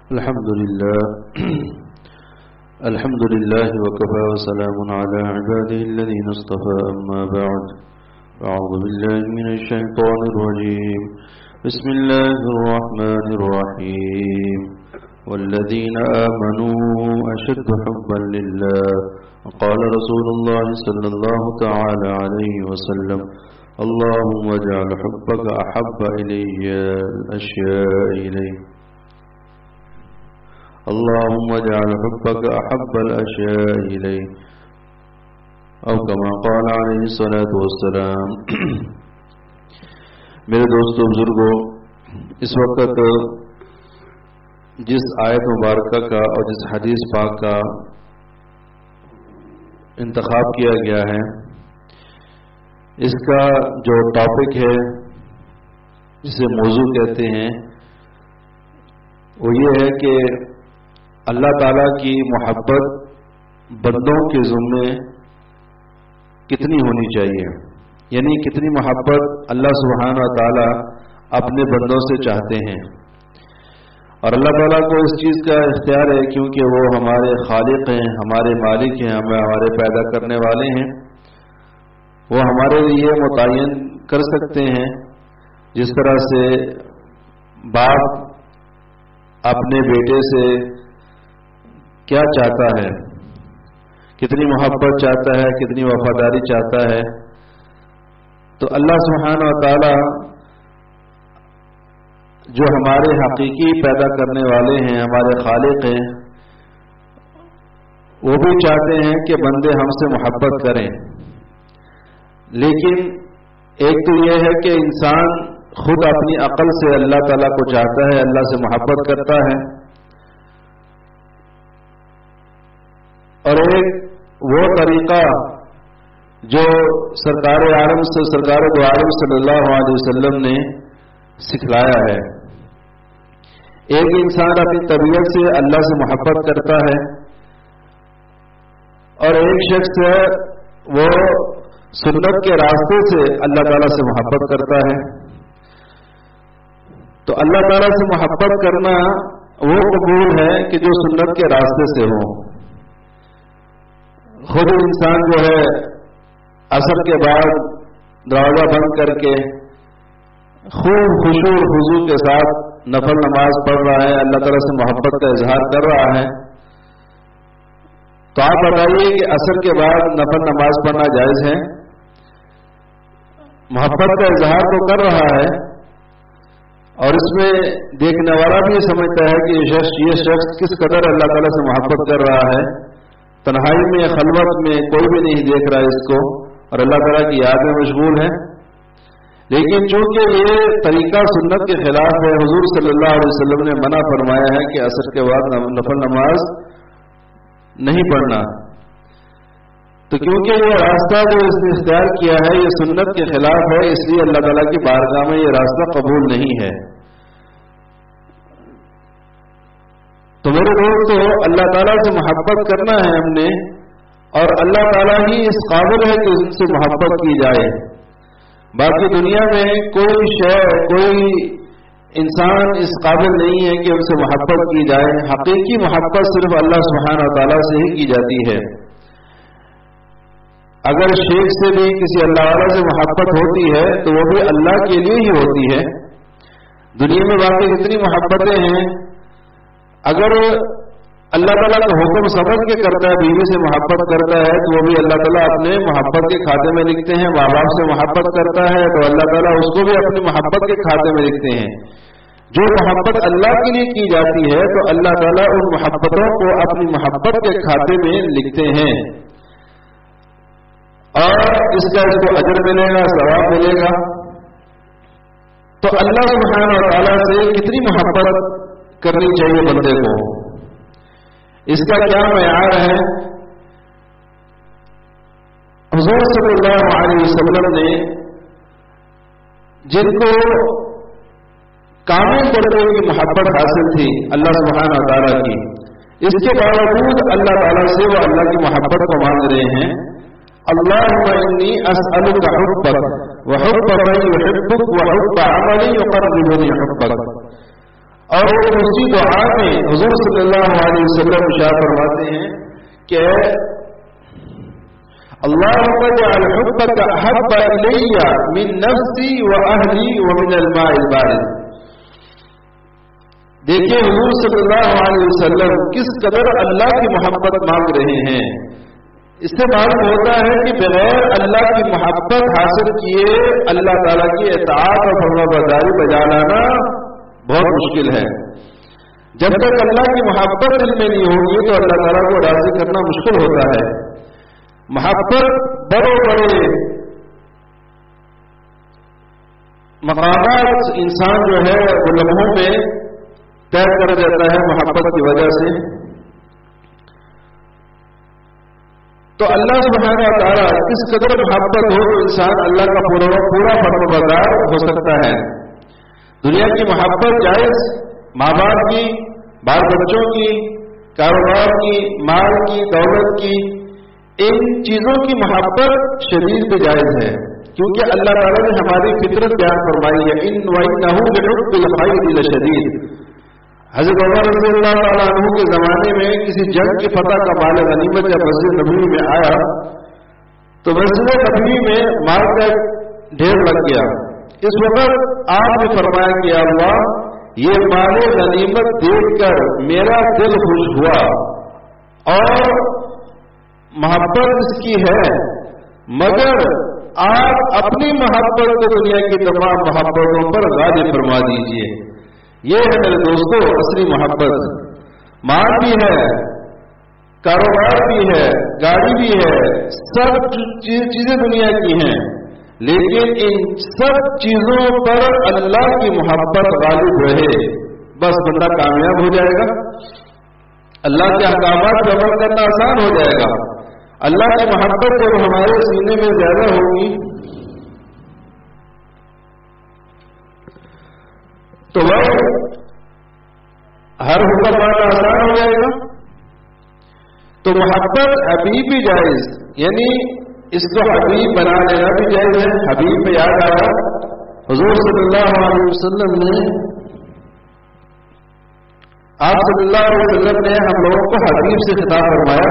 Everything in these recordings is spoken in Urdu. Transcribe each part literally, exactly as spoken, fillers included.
الحمد لله الحمد لله وكفى وسلام على عباده الذين اصطفى أما بعد أعوذ بالله من الشيطان الرجيم بسم الله الرحمن الرحيم والذين آمنوا أشد حبا لله وقال رسول الله صلى الله تعالى عليه وسلم اللهم اجعل حبك أحب إلي الأشياء إليه اللهم اجعل حبك أحب الأشياء إليه أو كما قال عليه الصلاة والسلام. میرے دوستو بزرگوں، اس وقت جس آیت مبارکہ کا اور جس حدیث پاک کا انتخاب کیا گیا ہے، اس کا جو ٹاپک ہے جسے موضوع کہتے ہیں وہ یہ ہے کہ اللہ تعالیٰ کی محبت بندوں کے ذمے کتنی ہونی چاہیے، یعنی کتنی محبت اللہ سبحانہ و تعالیٰ اپنے بندوں سے چاہتے ہیں. اور اللہ تعالیٰ کو اس چیز کا اختیار ہے کیونکہ وہ ہمارے خالق ہیں، ہمارے مالک ہیں، ہمیں ہمارے پیدا کرنے والے ہیں. وہ ہمارے لیے متعین کر سکتے ہیں جس طرح سے باپ اپنے بیٹے سے کیا چاہتا ہے، کتنی محبت چاہتا ہے، کتنی وفاداری چاہتا ہے. تو اللہ سبحانہ و تعالی جو ہمارے حقیقی پیدا کرنے والے ہیں، ہمارے خالق ہیں، وہ بھی چاہتے ہیں کہ بندے ہم سے محبت کریں. لیکن ایک تو یہ ہے کہ انسان خود اپنی عقل سے اللہ تعالیٰ کو چاہتا ہے، اللہ سے محبت کرتا ہے، اور ایک وہ طریقہ جو سرکار عالم سے سرکار دو عالم صلی اللہ علیہ وسلم نے سکھلایا ہے. ایک انسان اپنی طبیعت سے اللہ سے محبت کرتا ہے اور ایک شخص ہے وہ سنت کے راستے سے اللہ تعالیٰ سے محبت کرتا ہے. تو اللہ تعالیٰ سے محبت کرنا وہ قبول ہے کہ جو سنت کے راستے سے ہو. خود انسان جو ہے عصر کے بعد دروازہ بند کر کے خوب خشوع اور خضوع کے ساتھ نفل نماز پڑھ رہا ہے، اللہ تعالیٰ سے محبت کا اظہار کر رہا ہے. تو آپ بتائیے کہ عصر کے بعد نفل نماز پڑھنا جائز ہے؟ محبت کا اظہار تو کر رہا ہے اور اس میں دیکھنے والا بھی سمجھتا ہے کہ یہ شخص یہ شخص کس قدر اللہ تعالیٰ سے محبت کر رہا ہے. تنہائی میں، خلوت میں کوئی بھی نہیں دیکھ رہا ہے اس کو اور اللہ تعالیٰ کی یاد میں مشغول ہے. لیکن چونکہ یہ طریقہ سنت کے خلاف ہے، حضور صلی اللہ علیہ وسلم نے منع فرمایا ہے کہ عصر کے بعد نفل نماز نہیں پڑھنا. تو کیونکہ یہ راستہ جو اس نے اختیار کیا ہے یہ سنت کے خلاف ہے، اس لیے اللہ تعالیٰ کی بارگاہ میں یہ راستہ قبول نہیں ہے. تو میرے دوستو، اللہ تعالیٰ سے محبت کرنا ہے ہم نے، اور اللہ تعالیٰ ہی اس قابل ہے کہ ان سے محبت کی جائے. باقی دنیا میں کوئی شے، کوئی انسان اس قابل نہیں ہے کہ ان سے محبت کی جائے. حقیقی محبت صرف اللہ سبحانہ و تعالیٰ سے ہی کی جاتی ہے. اگر شیخ سے بھی کسی اللہ والا سے محبت ہوتی ہے تو وہ بھی اللہ کے لیے ہی ہوتی ہے. دنیا میں باقی جتنی محبتیں ہیں، اگر اللہ تعالیٰ کا حکم سمجھ کے کرتا ہے، بیوی سے محبت کرتا ہے تو وہ بھی اللہ تعالیٰ اپنے محبت کے کھاتے میں لکھتے ہیں. ماں باپ سے محبت کرتا ہے تو اللہ تعالیٰ اس کو بھی اپنی محبت کے کھاتے میں لکھتے ہیں. جو محبت اللہ کے لیے کی جاتی ہے تو اللہ تعالیٰ ان محبتوں کو اپنی محبت کے کھاتے میں لکھتے ہیں اور اس کا اس کو اجر ملے گا، ثواب ملے گا. تو اللہ سبحانہ و تعالیٰ سے کتنی محبت کرنی چاہیے بندے کو، اس کا کیا معیار ہے؟ حضور صلی اللہ علیہ وسلم نے جن کو کامل درجے کی محبت حاصل تھی اللہ سبحانہ و تعالیٰ کی، اس کے باوجود اللہ تعالیٰ سے وہ اللہ کی محبت کو مانگ رہے ہیں. اللهم انی اسألک حبک وحب من یحبک وحب عمل یقربنی حبک. اور اسی دعا میں حضور صلی اللہ علیہ وسلم ارشاد فرماتے ہیں کہ اللہم اجعل حبک احب الی من نفسی و اہلی و من الماء البارد. دیکھیے حضور صلی اللہ علیہ وسلم کس قدر اللہ کی محبت مانگ رہے ہیں. اس سے معلوم ہوتا ہے کہ بغیر اللہ کی محبت حاصل کیے اللہ تعالیٰ کی اطاعت اور فرمانبرداری بجا لانا بہت مشکل ہے. جب تک اللہ کی محبت دل میں نہیں ہوگی تو اللہ تعالیٰ کو راضی کرنا مشکل ہوتا ہے. محبت بڑے بڑے مقامات انسان جو ہے وہ لمحوں میں طے کر دیتا ہے محبت کی وجہ سے. تو اللہ سبحانہ تعالیٰ کس قدر محبت ہو تو انسان اللہ کا پورا پورا فرمانبردار ہو سکتا ہے. دنیا کی محبت جائز، ماں باپ کی، بال بچوں کی، کاروبار کی، مال کی، دولت کی، ان چیزوں کی محبت شدید پہ جائز ہے، کیونکہ اللہ تعالیٰ نے ہماری فطرت بیان فرمائی ہے ان وَإِنَّهُ لِحُبِّ الْخَيْرِ لَشَدِيدٌ. حضرت عمر رضی اللہ تعالیٰ عنہ کے زمانے میں کسی جنگ کی فتح کا مال غنیمت جب مسجد نبوی میں آیا تو مسجد نبوی میں مال کا ڈھیر لگ گیا. اس وقت آپ نے فرمایا کہ اللہ یہ مال غنیمت دیکھ کر میرا دل خوش ہوا اور محبت اس کی ہے، مگر آپ اپنی محبت کو دنیا کی تمام محبتوں پر غالب فرما دیجیے. یہ ہے میرے دوستو اصلی محبت. مال بھی ہے، کاروبار بھی ہے، گاڑی بھی ہے، سب چیزیں دنیا کی ہیں، لیکن ان سب چیزوں پر اللہ کی محبت غالب رہے بس بندہ کامیاب ہو جائے گا. اللہ کے احکامات پر عمل کرنا آسان ہو جائے گا. اللہ کی محبت جب ہمارے سینے میں زیادہ ہوگی تو وہ ہر حکم ماننا آسان ہو جائے گا. تو محبت حبیب بھی جائز، یعنی اس کو حبیب بنا لینا بھی جائز ہے. حبیب میں یاد آیا حضور صلی اللہ علیہ وسلم نے آپ صلی اللہ علیہ وسلم نے ہم لوگوں کو حبیب سے خطاب فرمایا.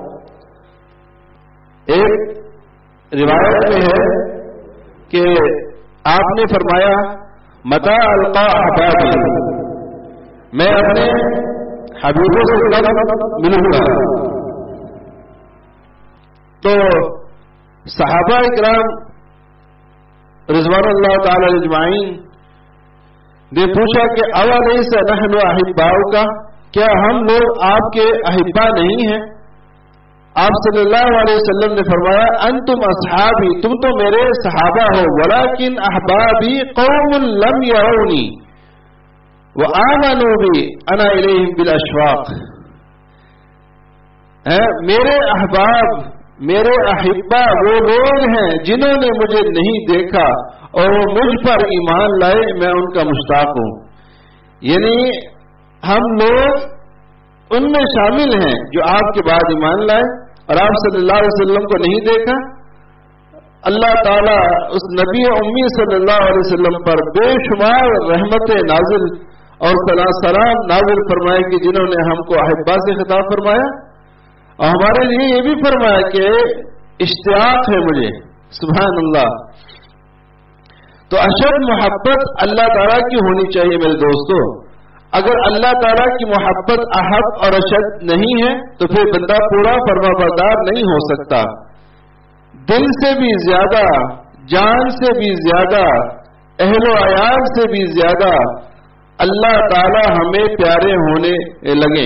ایک روایت میں ہے کہ آپ نے فرمایا متا القا احبابی، میں اپنے حبیبوں سے کب ملوں گا. تو صحابہ اکرام رضوان اللہ تعالی اجمعین نے پوچھا کہ اولیس نحن احباؤ کا، کیا ہم لوگ آپ کے احبا نہیں ہیں؟ آپ صلی اللہ علیہ وسلم نے فرمایا انتم اصحابی، تم تو میرے صحابہ ہو، ولیکن احبابی قوم لم یرونی وآمنوا بی انا الیہم بالاشواق. میرے احباب، میرے احبا وہ لوگ ہیں جنہوں نے مجھے نہیں دیکھا اور وہ مجھ پر ایمان لائے، میں ان کا مشتاق ہوں. یعنی ہم لوگ ان میں شامل ہیں جو آپ کے بعد ایمان لائے اور آپ صلی اللہ علیہ وسلم کو نہیں دیکھا. اللہ تعالیٰ اس نبی امی صلی اللہ علیہ وسلم پر بے شمار رحمت نازل اور سلام نازل فرمائے کہ جنہوں نے ہم کو احبا سے خطاب فرمایا اور ہمارے لیے یہ بھی فرمایا کہ اشتیاق ہے مجھے. سبحان اللہ. تو اشد محبت اللہ تعالیٰ کی ہونی چاہیے میرے دوستو. اگر اللہ تعالیٰ کی محبت احب اور اشد نہیں ہے تو پھر بندہ پورا فرمانبردار نہیں ہو سکتا. دل سے بھی زیادہ، جان سے بھی زیادہ، اہل و عیال سے بھی زیادہ اللہ تعالیٰ ہمیں پیارے ہونے لگے.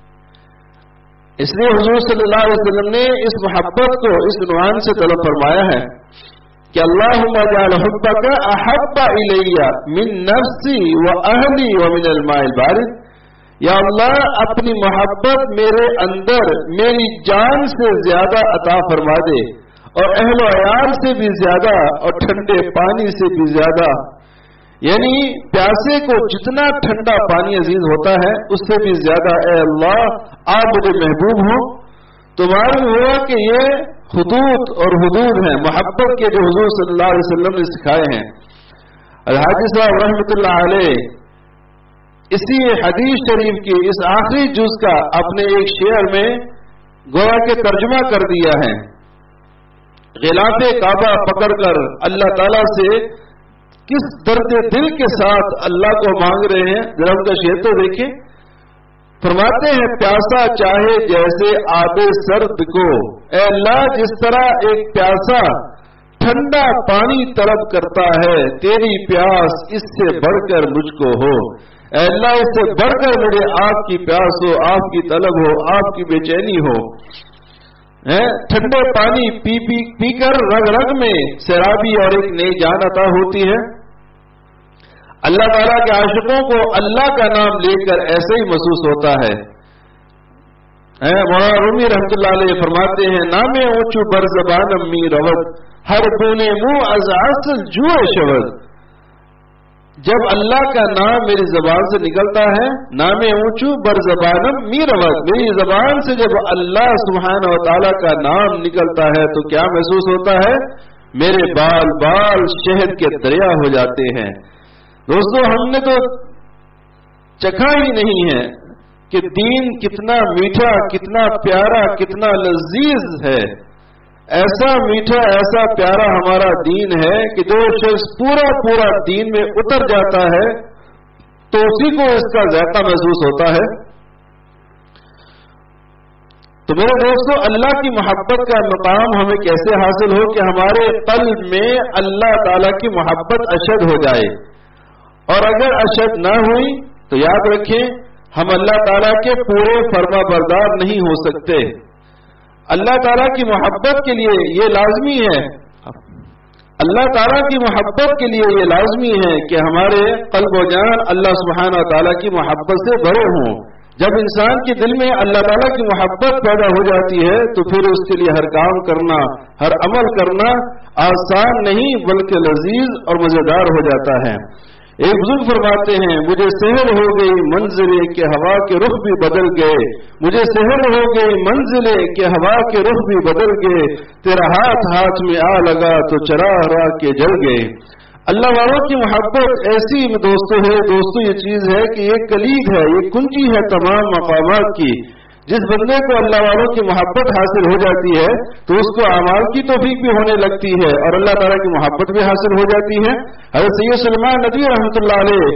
اس لیے حضور صلی اللہ علیہ وسلم نے اس محبت کو اس عنوان سے طلب فرمایا ہے کہ اللہم اجعل حبک احب الی من نفسی و اہلی و من الماء البارد. یا اللہ اپنی محبت میرے اندر میری جان سے زیادہ عطا فرما دے اور اہل و عیال سے بھی زیادہ اور ٹھنڈے پانی سے بھی زیادہ. یعنی پیاسے کو جتنا ٹھنڈا پانی عزیز ہوتا ہے اس سے بھی زیادہ اے اللہ آپ مجھے محبوب ہوں. تو معلوم ہوا کہ یہ خطوط اور حدود ہیں محبت کے جو حضور صلی اللہ علیہ وسلم نے سکھائے ہیں. الحاجی صاحب رحمۃ اللہ علیہ اسی حدیث شریف کی اس آخری جز کا اپنے ایک شعر میں گویا کہ ترجمہ کر دیا ہے. غلاف کعبہ پکڑ کر اللہ تعالیٰ سے کس درد دل کے ساتھ اللہ کو مانگ رہے ہیں، ذرا ان کا شعر تو دیکھیں. فرماتے ہیں پیاسا چاہے جیسے آب سرد کو، اے اللہ جس طرح ایک پیاسا ٹھنڈا پانی طلب کرتا ہے، تیری پیاس اس سے بڑھ کر مجھ کو ہو. اے اللہ اس سے بڑھ کر مجھے آپ کی پیاس ہو، آپ کی طلب ہو، آپ کی بے چینی ہو. ٹھنڈے پانی پی پی پی کر رگ رگ میں سیرابی اور ایک نئی جان عطا ہوتی ہے. اللہ تعالیٰ کے عاشقوں کو اللہ کا نام لے کر ایسے ہی محسوس ہوتا ہے. مولانا رومی رحمۃ اللہ علیہ فرماتے ہیں نام اونچو بر زبانم می رود، ہر بونے منہ از اصل جوئے شود. جب اللہ کا نام میری زبان سے نکلتا ہے، نام اونچو بر زبانم می رود، میری زبان سے جب اللہ سبحانہ و تعالیٰ کا نام نکلتا ہے تو کیا محسوس ہوتا ہے؟ میرے بال بال شہد کے دریا ہو جاتے ہیں. دوستو ہم نے تو چکھا ہی نہیں ہے کہ دین کتنا میٹھا، کتنا پیارا، کتنا لذیذ ہے. ایسا میٹھا ایسا پیارا ہمارا دین ہے کہ جو شخص پورا پورا دین میں اتر جاتا ہے تو اسی کو اس کا ذائقہ محسوس ہوتا ہے. تو میرے دوستو اللہ کی محبت کا مقام ہمیں کیسے حاصل ہو کہ ہمارے قلب میں اللہ تعالیٰ کی محبت اشد ہو جائے. اور اگر اشد نہ ہوئی تو یاد رکھیں ہم اللہ تعالیٰ کے پورے فرما بردار نہیں ہو سکتے. اللہ تعالیٰ کی محبت کے لیے یہ لازمی ہے اللہ تعالیٰ کی محبت کے لیے یہ لازمی ہے کہ ہمارے قلب و جان اللہ سبحانہ و تعالیٰ کی محبت سے بھرے ہوں. جب انسان کے دل میں اللہ تعالیٰ کی محبت پیدا ہو جاتی ہے تو پھر اس کے لیے ہر کام کرنا، ہر عمل کرنا آسان نہیں بلکہ لذیذ اور مزیدار ہو جاتا ہے. ایک بزرگ فرماتے ہیں مجھے سحر ہو گئی منزلیں کہ ہوا کے رخ بھی بدل گئے، مجھے سحر ہو گئی منزلیں کہ ہوا کے رخ بھی بدل گئے، تیرا ہاتھ ہاتھ میں آ لگا تو چراغ راہ کے جل گئے. اللہ والوں کی محبت ایسی دوستوں ہے دوستوں یہ چیز ہے کہ یہ کلید ہے، یہ کنجی ہے تمام مقامات کی. جس بندے کو اللہ والوں کی محبت حاصل ہو جاتی ہے تو اس کو اعمال کی توفیق بھی ہونے لگتی ہے اور اللہ تعالیٰ کی محبت بھی حاصل ہو جاتی ہے. حضرت سید سلیمان ندوی رحمۃ اللہ علیہ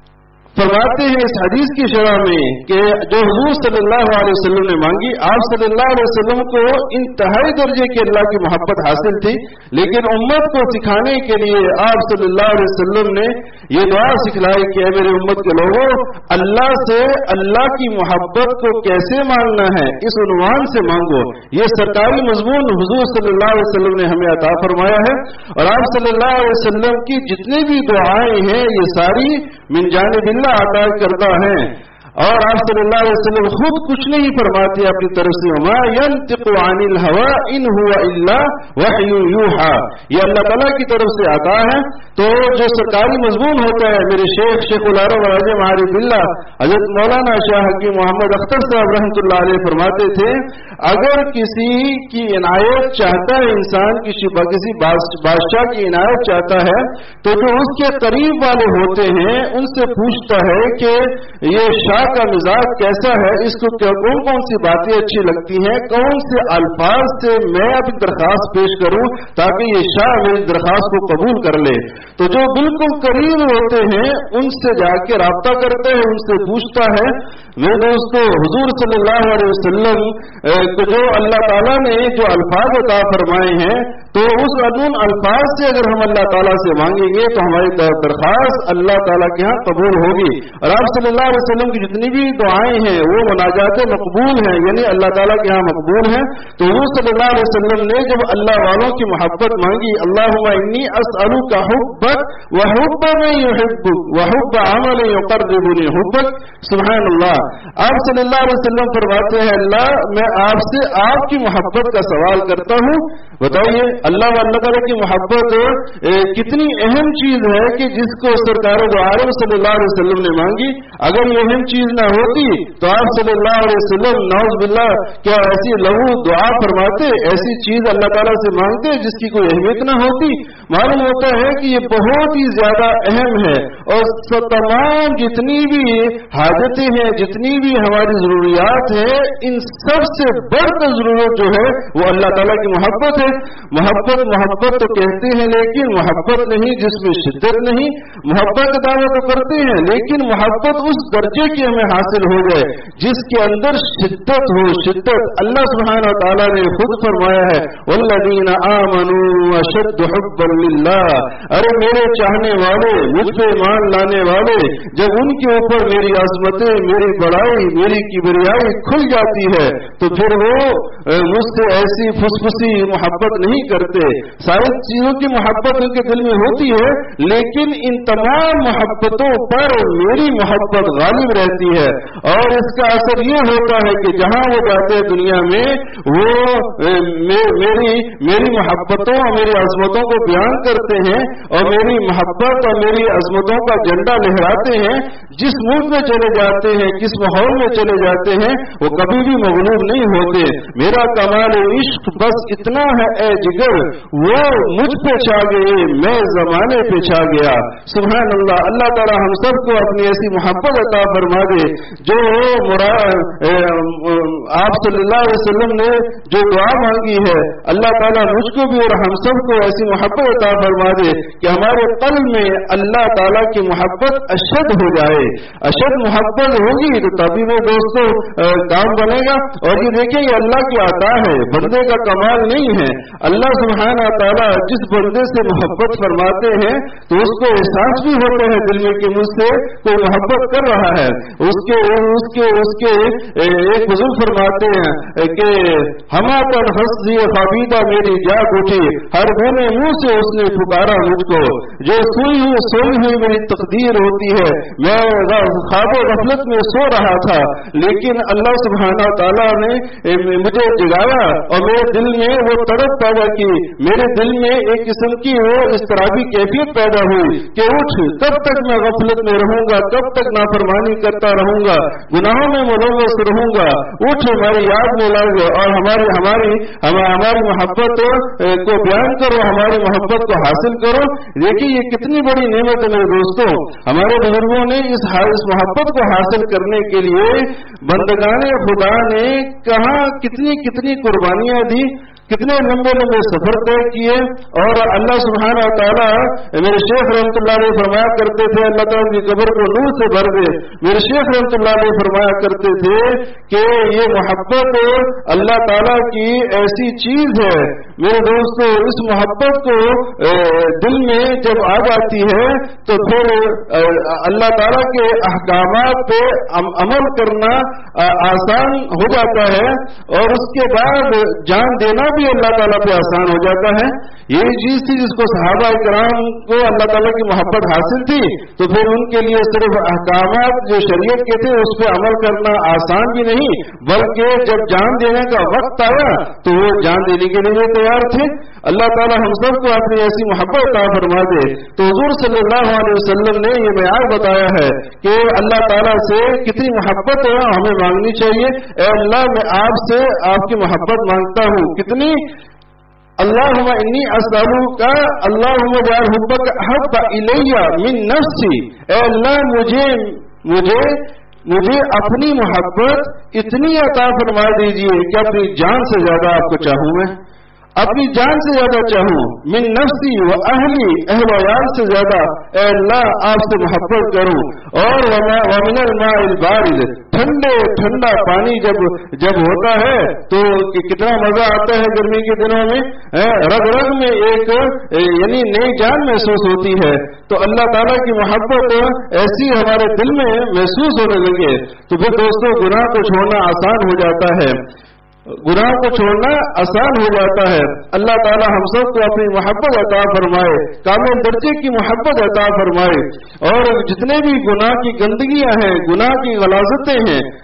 فرماتے ہیں اس حدیث کی شرح میں کہ جو حضور صلی اللہ علیہ وسلم نے مانگی، آپ صلی اللہ علیہ وسلم کو انتہائی درجے کی اللہ کی محبت حاصل تھی، لیکن امت کو سکھانے کے لیے آپ صلی اللہ علیہ وسلم نے یہ دعا سکھلائی کہ اے میری امت کے لوگوں، اللہ سے اللہ کی محبت کو کیسے مانگنا ہے اس عنوان سے مانگو. یہ سرکاری مضمون حضور صلی اللہ علیہ وسلم نے ہمیں عطا فرمایا ہے اور آپ صلی اللہ علیہ وسلم کی جتنی بھی دعائیں ہیں یہ ساری من جانب اللہ عطا کرتا ہے. اور آپ صلی اللہ علیہ وسلم خود کچھ نہیں فرماتے اپنی طرف سے، وما ينطق عن الهوى ان هو الا وحی یوحى، یہ اللہ تعالیٰ کی طرف سے آتا ہے. تو جو سرکاری مضمون ہوتا ہے میرے شیخ شیخ العرب راجہ معارف اللہ حضرت مولانا شاہ حکیم محمد اختر صاحب رحمۃ اللہ علیہ فرماتے تھے اگر کسی کی عنایت چاہتا ہے انسان کسی کسی بادشاہ کی عنایت چاہتا ہے تو جو اس کے قریب والے ہوتے ہیں ان سے پوچھتا ہے کہ یہ شاہ کا مزاج کیسا ہے، اس کو کون کون سی باتیں اچھی لگتی ہیں، کون سے الفاظ سے میں اپنی درخواست پیش کروں تاکہ یہ شاہ میری درخواست کو قبول کر لے. تو جو بالکل قریب ہوتے ہیں ان سے جا کے رابطہ کرتے ہیں، ان سے پوچھتا ہے. میرے دوستو حضور صلی اللہ علیہ وسلم کو جو اللہ تعالیٰ نے جو الفاظ عطا فرمائے ہیں تو اس ان الفاظ سے اگر ہم اللہ تعالیٰ سے مانگیں گے تو ہماری درخواست اللہ تعالیٰ کے ہاں قبول ہوگی. اور آپ صلی اللہ علیہ وسلم کی جتنی بھی دعائیں ہیں وہ مناجات مقبول ہیں، یعنی اللہ تعالیٰ کے ہاں مقبول ہیں. تو حضور صلی اللہ علیہ وسلم نے جب اللہ والوں کی محبت مانگی، اللہم انی اسألک حبک وحب من یحبک وحب عمل یقربنی حبک. سبحان اللہ. آپ صلی اللہ علیہ وسلم فرماتے ہیں اللہ میں آپ سے آپ کی محبت کا سوال کرتا ہوں بتائیے اللہ و اللہ تعالیٰ کی محبت کتنی اہم چیز ہے کہ جس کو سرکار دو عالم صلی اللہ علیہ وسلم نے مانگی. اگر یہ اہم چیز نہ ہوتی تو آپ صلی اللہ علیہ وسلم نعوذ باللہ کیا ایسی لہو دعا فرماتے, ایسی چیز اللہ تعالیٰ سے مانگتے جس کی کوئی اہمیت نہ ہوتی. معلوم ہوتا ہے کہ یہ بہت ہی زیادہ اہم ہے اور تمام جتنی بھی حاجتیں ہیں, جتنی بھی ہماری ضروریات ہیں, ان سب سے بڑھ کر ضرورت جو ہے وہ اللہ تعالیٰ کی محبت ہے. محبت محبت تو کہتے ہیں لیکن محبت نہیں جس میں شدت نہیں. محبت کا دعویٰ تو کرتے ہیں لیکن محبت اس درجے کی ہمیں حاصل ہو جائے جس کے اندر شدت ہو. شدت اللہ سبحانہ و تعالیٰ نے خود فرمایا ہے والذین آمنوا اشد حبا للہ. ارے میرے چاہنے والے, مجھ پہ ایمان لانے والے, جب ان کے اوپر میری عظمتیں, میری بڑائی, میری کبریائی کھل جاتی ہے تو پھر وہ مجھ سے ایسی فسفسی محبت نہیں کرتے. ساری چیزوں کی محبت ان کے دل میں ہوتی ہے لیکن ان تمام محبتوں پر میری محبت غالب رہتی ہے. اور اس کا اثر یہ ہوتا ہے کہ جہاں وہ جاتے ہیں دنیا میں وہ میری میری محبتوں اور میری عظمتوں کو بیان کرتے ہیں اور میری محبت اور میری عظمتوں کا جھنڈا لہراتے ہیں. جس ملک میں چلے جاتے ہیں, جس ماحول میں چلے جاتے ہیں, وہ کبھی بھی مغلوب نہیں ہوتے. میرا کمال عشق بس اتنا ہے اے جگر, وہ مجھ پہ چھا گئے, میں زمانے پہ چھا گیا. سبحان اللہ. اللہ تعالی ہم سب کو اپنی ایسی محبت عطا فرما دے جو آپ صلی اللہ علیہ وسلم نے جو دعا مانگی ہے. اللہ تعالیٰ مجھ کو بھی اور ہم سب کو ایسی محبت عطا فرما دے کہ ہمارے قلب میں اللہ تعالیٰ کی محبت اشد ہو جائے. اشد محبت ہوگی تو تبھی وہ دوستوں کام بنے گا. اور یہ دیکھیں یہ اللہ کی عطا ہے, بندے کا کمال نہیں ہے. اللہ سبحانہ تعالیٰ جس بندے سے محبت فرماتے ہیں تو اس کو احساس بھی ہوتا ہے دل میں کہ مجھ سے کوئی محبت کر رہا ہے. اس کے اس کے اس کے ایک بزرگ فرماتے ہیں کہ ہما پر ہنسی خابیدہ میری جاگ اٹھی, ہر گونے منہ سے اس نے پکارا مجھ کو, جو سوئی ہوئی سوئی ہوئی میری تقدیر ہوتی ہے. میں خواب و غفلت میں سو رہا تھا لیکن اللہ سبحانہ تعالیٰ نے مجھے جگایا اور میرے دل میں وہ تڑپ پیدا کی. میرے دل میں ایک قسم کی وہ اضطرابی کیفیت پیدا ہوئی کہ اٹھ, کب تک میں غفلت میں رہوں گا, کب تک نافرمانی کرتا رہوں گا, گناہوں میں ملوث رہوں گا. اٹھ ہماری یاد میں لاؤ اور ہماری ہماری ہماری محبت کو بیان کرو, ہماری محبت کو حاصل کرو. دیکھیے یہ کتنی بڑی نعمت ہے میرے دوستوں. ہمارے بزرگوں نے اس اس محبت کو حاصل کرنے کے لیے بندگان خدا نے کہاں کتنی کتنی قربانیاں دی, کتنے لمبے لمبے سفر طے کیے. اور اللہ سبحانہ تعالیٰ میرے شیخ رحمۃ اللہ علیہ فرمایا کرتے تھے اللہ تعالیٰ کی قبر کو نور سے بھر دے. میرے شیخ رحمۃ اللہ علیہ فرمایا کرتے تھے کہ یہ محبت اللہ تعالیٰ کی ایسی چیز ہے میرے دوستوں, اس محبت کو دل میں جب آ جاتی ہے تو پھر اللہ تعالیٰ کے احکامات پہ عمل کرنا آسان ہو جاتا ہے اور اس کے بعد جان دینا بھی اللہ تعالیٰ پہ آسان ہو جاتا ہے. یہی چیز تھی جس کو صحابہ کرام کو اللہ تعالیٰ کی محبت حاصل تھی تو پھر ان کے لیے صرف احکامات جو شریعت کے تھے اس پہ عمل کرنا آسان بھی نہیں, بلکہ جب جان دینے کا وقت آیا تو وہ جان دینے کے لیے تیار تھے. اللہ تعالیٰ ہم سب کو اپنی ایسی محبت عطا فرما دے. تو حضور صلی اللہ علیہ وسلم نے یہ معیار بتایا ہے کہ اللہ تعالیٰ سے کتنی محبت ہے ہمیں مانگنی چاہیے. اے اللہ میں آپ سے آپ کی محبت مانگتا ہوں. کتنی اللہم انی اسألوک اللہم اجعل حبک احب الی من نفسی. اے اللہ مجھے مجھے مجھے اپنی محبت اتنی عطا فرما دیجیے کہ اپنی جان سے زیادہ آپ کو چاہوں, میں اپنی جان سے زیادہ چاہوں. من نفسی و اہلی, اہل و عیال سے زیادہ اے اللہ آپ سے محبت کروں. اور ومن الماء البارد, ٹھنڈے ٹھنڈا پانی جب جب ہوتا ہے تو کتنا مزہ آتا ہے گرمی کے دنوں میں, رگ رگ میں ایک یعنی نئی جان محسوس ہوتی ہے. تو اللہ تعالیٰ کی محبت ایسی ہمارے دل میں محسوس ہونے لگے تو پھر دوستوں گناہ کو چھوڑنا آسان ہو جاتا ہے, گناہ کو چھوڑنا آسان ہو جاتا ہے. اللہ تعالیٰ ہم سب کو اپنی محبت عطا فرمائے, کامل درجے کی محبت عطا فرمائے. اور جتنے بھی گناہ کی گندگیاں ہیں, گناہ کی غلاظتیں ہیں,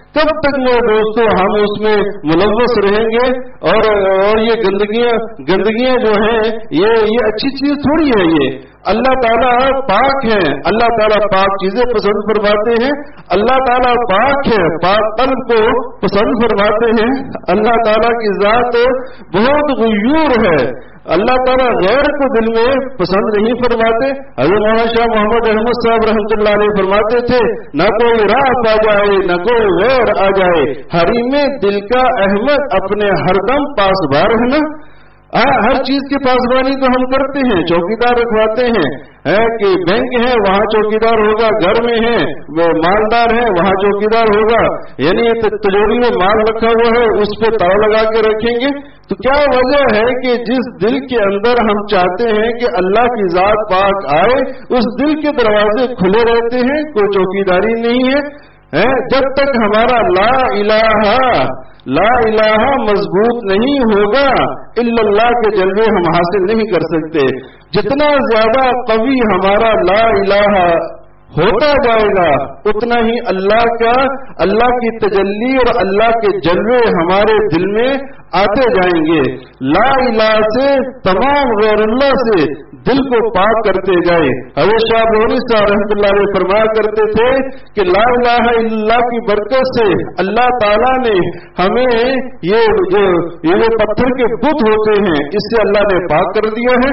کب تک میرے دوستوں ہم اس میں ملوث رہیں گے؟ اور اور یہ گندگیاں گندگیاں جو ہیں یہ یہ اچھی چیز تھوڑی ہے. یہ اللہ تعالیٰ پاک ہے، اللہ تعالیٰ پاک چیزیں پسند فرماتے ہیں، اللہ تعالیٰ پاک ہے، پاک قلب کو پسند فرماتے ہیں. اللہ تعالیٰ کی ذات بہت غیور ہے، اللہ تعالیٰ غیر کو دل میں پسند نہیں فرماتے. حضرت مولانا شاہ محمد احمد صاحب رحمۃ اللہ علیہ فرماتے تھے، نہ کوئی راہ آ جائے نہ کوئی غیر آ جائے، حریم دل کا احمد اپنے ہر دم پاسبان ہے نا. ہر چیز کی پاسبانی تو ہم کرتے ہیں، چوکیدار رکھواتے ہیں کہ بینک ہے وہاں چوکیدار ہوگا، گھر میں ہے مالدار ہے وہاں چوکیدار ہوگا، یعنی تجوری میں مال رکھا ہوا ہے اس پہ تاؤ لگا کے رکھیں گے. تو کیا وجہ ہے کہ جس دل کے اندر ہم چاہتے ہیں کہ اللہ کی ذات پاک آئے، اس دل کے دروازے کھلے رہتے ہیں، کوئی چوکیداری نہیں ہے. جب تک ہمارا لا الہ لا الہ مضبوط نہیں ہوگا الا اللہ کے جلوے ہم حاصل نہیں کر سکتے. جتنا زیادہ قوی ہمارا لا الہ ہوتا جائے گا اتنا ہی اللہ کا اللہ کی تجلی اور اللہ کے جلوے ہمارے دل میں آتے جائیں گے. لا الہ سے تمام غیر اللہ سے دل کو پاک کرتے جائے. حضرت شاہ بہونی صاحب رحمۃ اللہ علیہ فرمایا کرتے تھے کہ لا الہ الا اللہ کی برکت سے اللہ تعالیٰ نے ہمیں یہ جو یہ پتھر کے بت ہوتے ہیں اس سے اللہ نے پاک کر دیا ہے.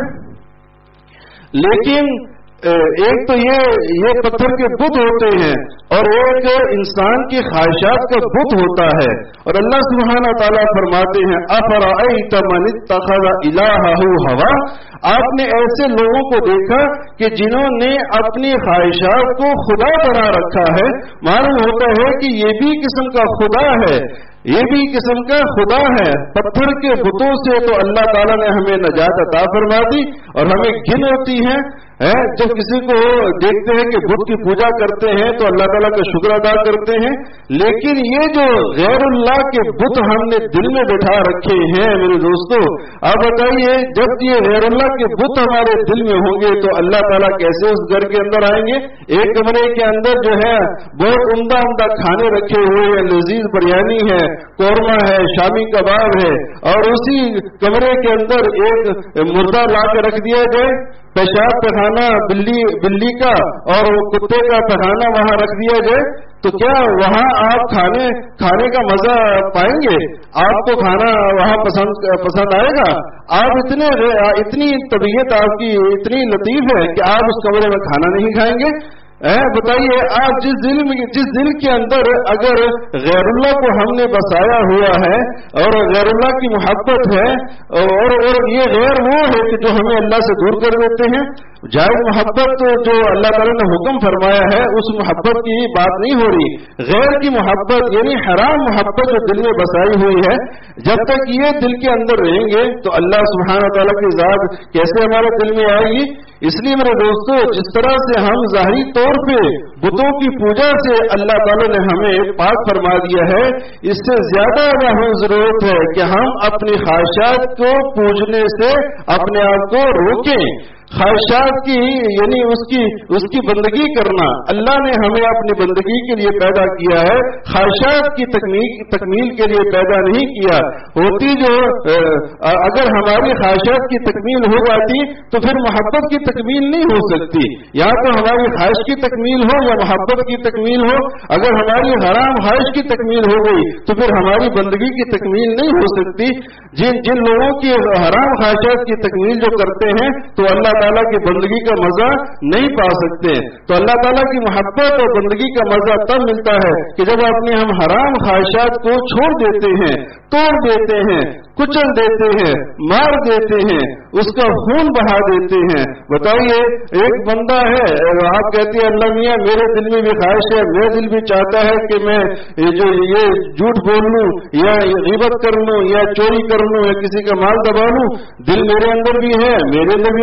لیکن ایک تو یہ یہ پتھر کے بت ہوتے ہیں اور ایک انسان کی خواہشات کا بت ہوتا ہے. اور اللہ سبحانہ تعالیٰ فرماتے ہیں افرأیت من اتخذ الہہ ہوا، آپ نے ایسے لوگوں کو دیکھا کہ جنہوں نے اپنی خواہشات کو خدا بنا رکھا ہے. معلوم ہوتا ہے کہ یہ بھی قسم کا خدا ہے، یہ بھی قسم کا خدا ہے. پتھر کے بتوں سے تو اللہ تعالیٰ نے ہمیں نجات عطا فرما دی اور ہمیں گن ہوتی ہے. جب کسی کو دیکھتے ہیں کہ بت کی پوجا کرتے ہیں تو اللہ تعالیٰ کا شکر ادا کرتے ہیں، لیکن یہ جو غیر اللہ کے بت ہم نے دل میں بٹھا رکھے ہیں میرے دوستوں، آپ بتائیے جب یہ غیر اللہ کے بت ہمارے دل میں ہوں گے تو اللہ تعالیٰ کیسے اس گھر کے اندر آئیں گے؟ ایک کمرے کے اندر جو ہے بہت عمدہ عمدہ کھانے رکھے ہوئے ہیں، لذیذ بریانی ہے، قورمہ ہے، شامی کباب ہے، اور اسی کمرے کے اندر ایک مردہ لا کے رکھ دیا جائے، پیشاب پخانا بلی بلی کا اور کتے کا پخانا وہاں رکھ دیا جائے، تو کیا وہاں آپ کھانے کھانے کا مزہ پائیں گے؟ آپ کو کھانا وہاں پسند پسند آئے گا؟ آپ اتنے اتنی طبیعت آپ کی اتنی لطیف ہے کہ آپ اس کمرے میں کھانا نہیں کھائیں گے؟ بتائیے آپ جس دل میں جس دل کے اندر اگر غیر اللہ کو ہم نے بسایا ہوا ہے اور غیر اللہ کی محبت ہے اور اور یہ غیر وہ ہے کہ جو ہمیں اللہ سے دور کر دیتے ہیں. جائز محبت تو جو اللہ تعالیٰ نے حکم فرمایا ہے اس محبت کی بات نہیں ہو رہی، غیر کی محبت یعنی حرام محبت جو دل میں بسائی ہوئی ہے، جب تک یہ دل کے اندر رہیں گے تو اللہ سبحانہ تعالیٰ کی ذات کیسے ہمارے دل میں آئے گی؟ اس لیے میرے دوستو جس طرح سے ہم ظاہری طور پہ بتوں کی پوجا سے اللہ تعالیٰ نے ہمیں پاک فرما دیا ہے، اس سے زیادہ ہمیں ضرورت ہے کہ ہم اپنی خواہشات کو پوجنے سے اپنے آپ کو روکیں. خواہشات کی یعنی اس کی اس کی بندگی کرنا، اللہ نے ہمیں اپنی بندگی کے لیے پیدا کیا ہے، خواہشات کی تکمیل تکمیل کے لیے پیدا نہیں کیا. ہوتی جو اگر ہماری خواہشات کی تکمیل ہو جاتی تو پھر محبت کی تکمیل نہیں ہو سکتی. یا تو ہماری خواہش کی تکمیل ہو یا محبت کی تکمیل ہو. اگر ہماری حرام خواہش کی تکمیل ہو گئی تو پھر ہماری بندگی کی تکمیل نہیں ہو سکتی. جن جن لوگوں کی حرام خواہشات کی تکمیل جو کرتے ہیں تو اللہ تعالیٰ کی بندگی کا مزہ نہیں پا سکتے. تو اللہ تعالیٰ کی محبت اور بندگی کا مزہ تب ملتا ہے کہ جب اپنی ہم حرام خواہشات کو چھوڑ دیتے ہیں، توڑ دیتے ہیں، کچل دیتے ہیں، مار دیتے ہیں، اس کا خون بہا دیتے ہیں. بتائیے ایک بندہ ہے، آپ کہتے ہیں اللہ میاں میرے دل میں بھی خواہش ہے، میرا دل بھی چاہتا ہے کہ میں جو یہ جھوٹ بول لوں یا غیبت کر لوں یا چوری کر لوں یا کسی کا مال دبا لوں، دل میرے اندر بھی ہے، میرے اندر بھی خواہش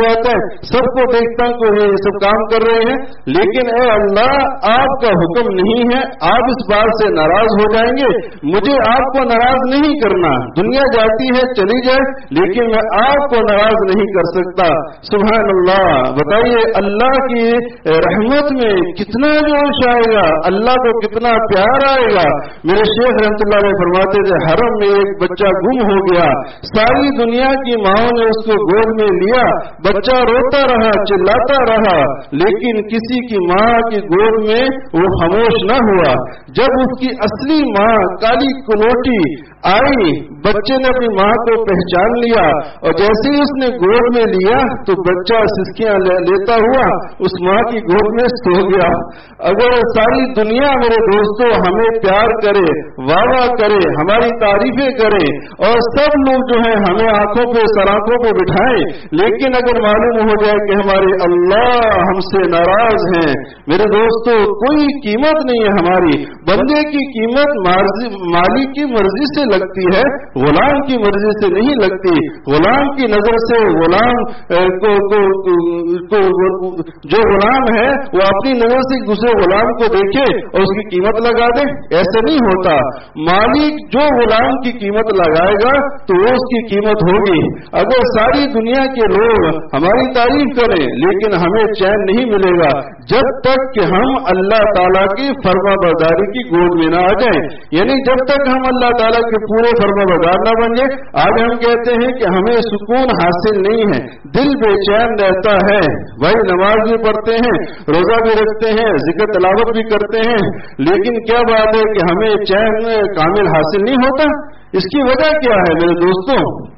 जाता है, सबको देखता हूं कि ये सब काम कर रहे हैं, लेकिन ए अल्लाह आपका हुक्म नहीं है, आप इस बात से नाराज हो जाएंगे, मुझे आपको नाराज नहीं करना, दुनिया जाती है चली जाए लेकिन मैं आपको नाराज नहीं कर सकता। सुभान अल्लाह। बताइए अल्लाह की रहमत में कितना जोश आएगा, अल्लाह को कितना प्यार आएगा। मेरे शेख रहमतुल्लाह अलैह फरमाते थे, हरम में एक बच्चा गुम हो गया, सारी दुनिया की माओ ने उसको गोद में लिया, बच्चा रोता रहा, चिल्लाता रहा, लेकिन किसी की माँ की गोद में वो खामोश न हुआ। जब उसकी असली माँ काली कुलोटी आई, बच्चे ने अपनी माँ को पहचान लिया और जैसे ही उसने गोद में लिया तो बच्चा सिसकियां ले, लेता हुआ उस माँ की गोद में सो गया। अगर सारी दुनिया मेरे दोस्तों हमें प्यार करे, वाह वाह करे, हमारी तारीफें करे और सब लोग जो है हमें आंखों पे सराखों पे बिठाएं, लेकिन अगर मालूम हो जाए कि हमारे अल्लाह हमसे नाराज हैं, मेरे दोस्तों कोई कीमत नहीं है हमारी। बंदे की कीमत मालिक की मर्जी से लगती है, गुलाम की मर्जी से नहीं लगती। गुलाम की नजर से गुलाम को, को, को, को जो गुलाम है वो अपनी नजर से दूसरे गुलाम को देखे और उसकी कीमत लगा दे, ऐसे नहीं होता। मालिक जो गुलाम की कीमत लगाएगा तो वो उसकी कीमत होगी। अगर सारी दुनिया के लोग हमारी तारीफ करें लेकिन हमें चैन नहीं मिलेगा जब तक कि हम अल्लाह ताला की फर्माबरदारी की गोद में न आ जाए, यानी जब तक हम अल्लाह ताला के पूरे फर्माबरदार न बन जाए। आज हम कहते हैं कि हमें सुकून हासिल नहीं है, दिल बेचैन रहता है। भाई नमाज भी पढ़ते हैं, रोजा भी रखते हैं, जिक्र तलावत भी करते हैं, लेकिन क्या बात है कि हमें चैन कामिल हासिल नहीं होता। इसकी वजह क्या है मेरे दोस्तों?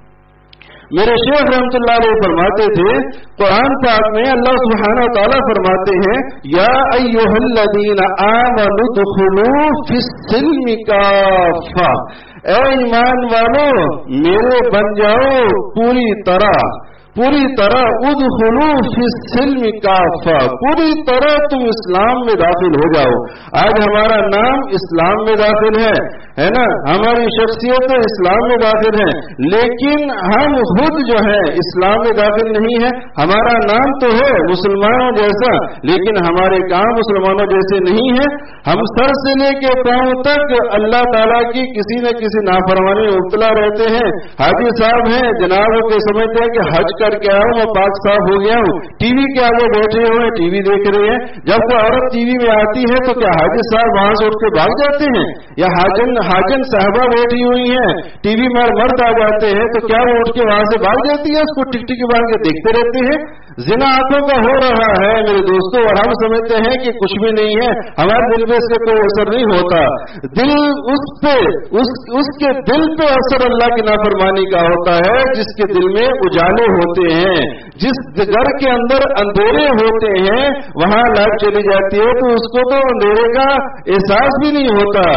मेरे शेख रहमतुल्लाह अलैह फरमाते थे, कुरान पाक में अल्लाह सुब्हानहू व तआला फरमाते हैं, या अय्युहल्लज़ीना आमनु दुखुलू फिस्सिल्मि काफ़ा, ऐ ईमान वालो मेरे बन जाओ पूरी तरह, पूरी तरह उदखुलू फिस्सिल्मि काफ़ा, पूरी तरह तुम इस्लाम में दाखिल हो जाओ। आज हमारा नाम इस्लाम में दाखिल है, है ना, हमारी शख्सियत इस्लाम में दाखिल है, लेकिन हम खुद जो है इस्लाम में दाखिल नहीं है। हमारा नाम तो है मुसलमानों जैसा, लेकिन हमारे काम मुसलमानों जैसे नहीं है। हम सर से लेके पांव तक अल्लाह ताला की किसी न किसी नाफरमानी में मुब्तला रहते हैं। हाजी साहब हैं, जनाब के समझते हैं कि हज करके आया हूं, मैं पाक साफ हो गया हूं, टीवी के आगे बैठे हुए टीवी देख रहे हैं। जब कोई औरत टीवी में आती है तो क्या हाजी साहब वहां से उठ के भाग जाते हैं, या हाजन हाजन साहबा बैठी हुई हैं, टीवी में मर्द आ जाते हैं तो क्या वो उठ के वहां से भाग जाती है, उसको टिकटिकी बांध के देखते रहते हैं? जिना आंखों का हो रहा है मेरे दोस्तों, और हम समझते हैं कि कुछ भी नहीं है, हमारे दिल पे इसका कोई असर नहीं होता। दिल उस पे उस उसके दिल पे असर अल्लाह की नाफरमानी का होता है जिसके दिल में उजाले होते हैं। जिस घर के अंदर अंधेरे होते हैं वहां लाइट चली जाती है तो उसको तो अंधेरे का एहसास भी नहीं होता।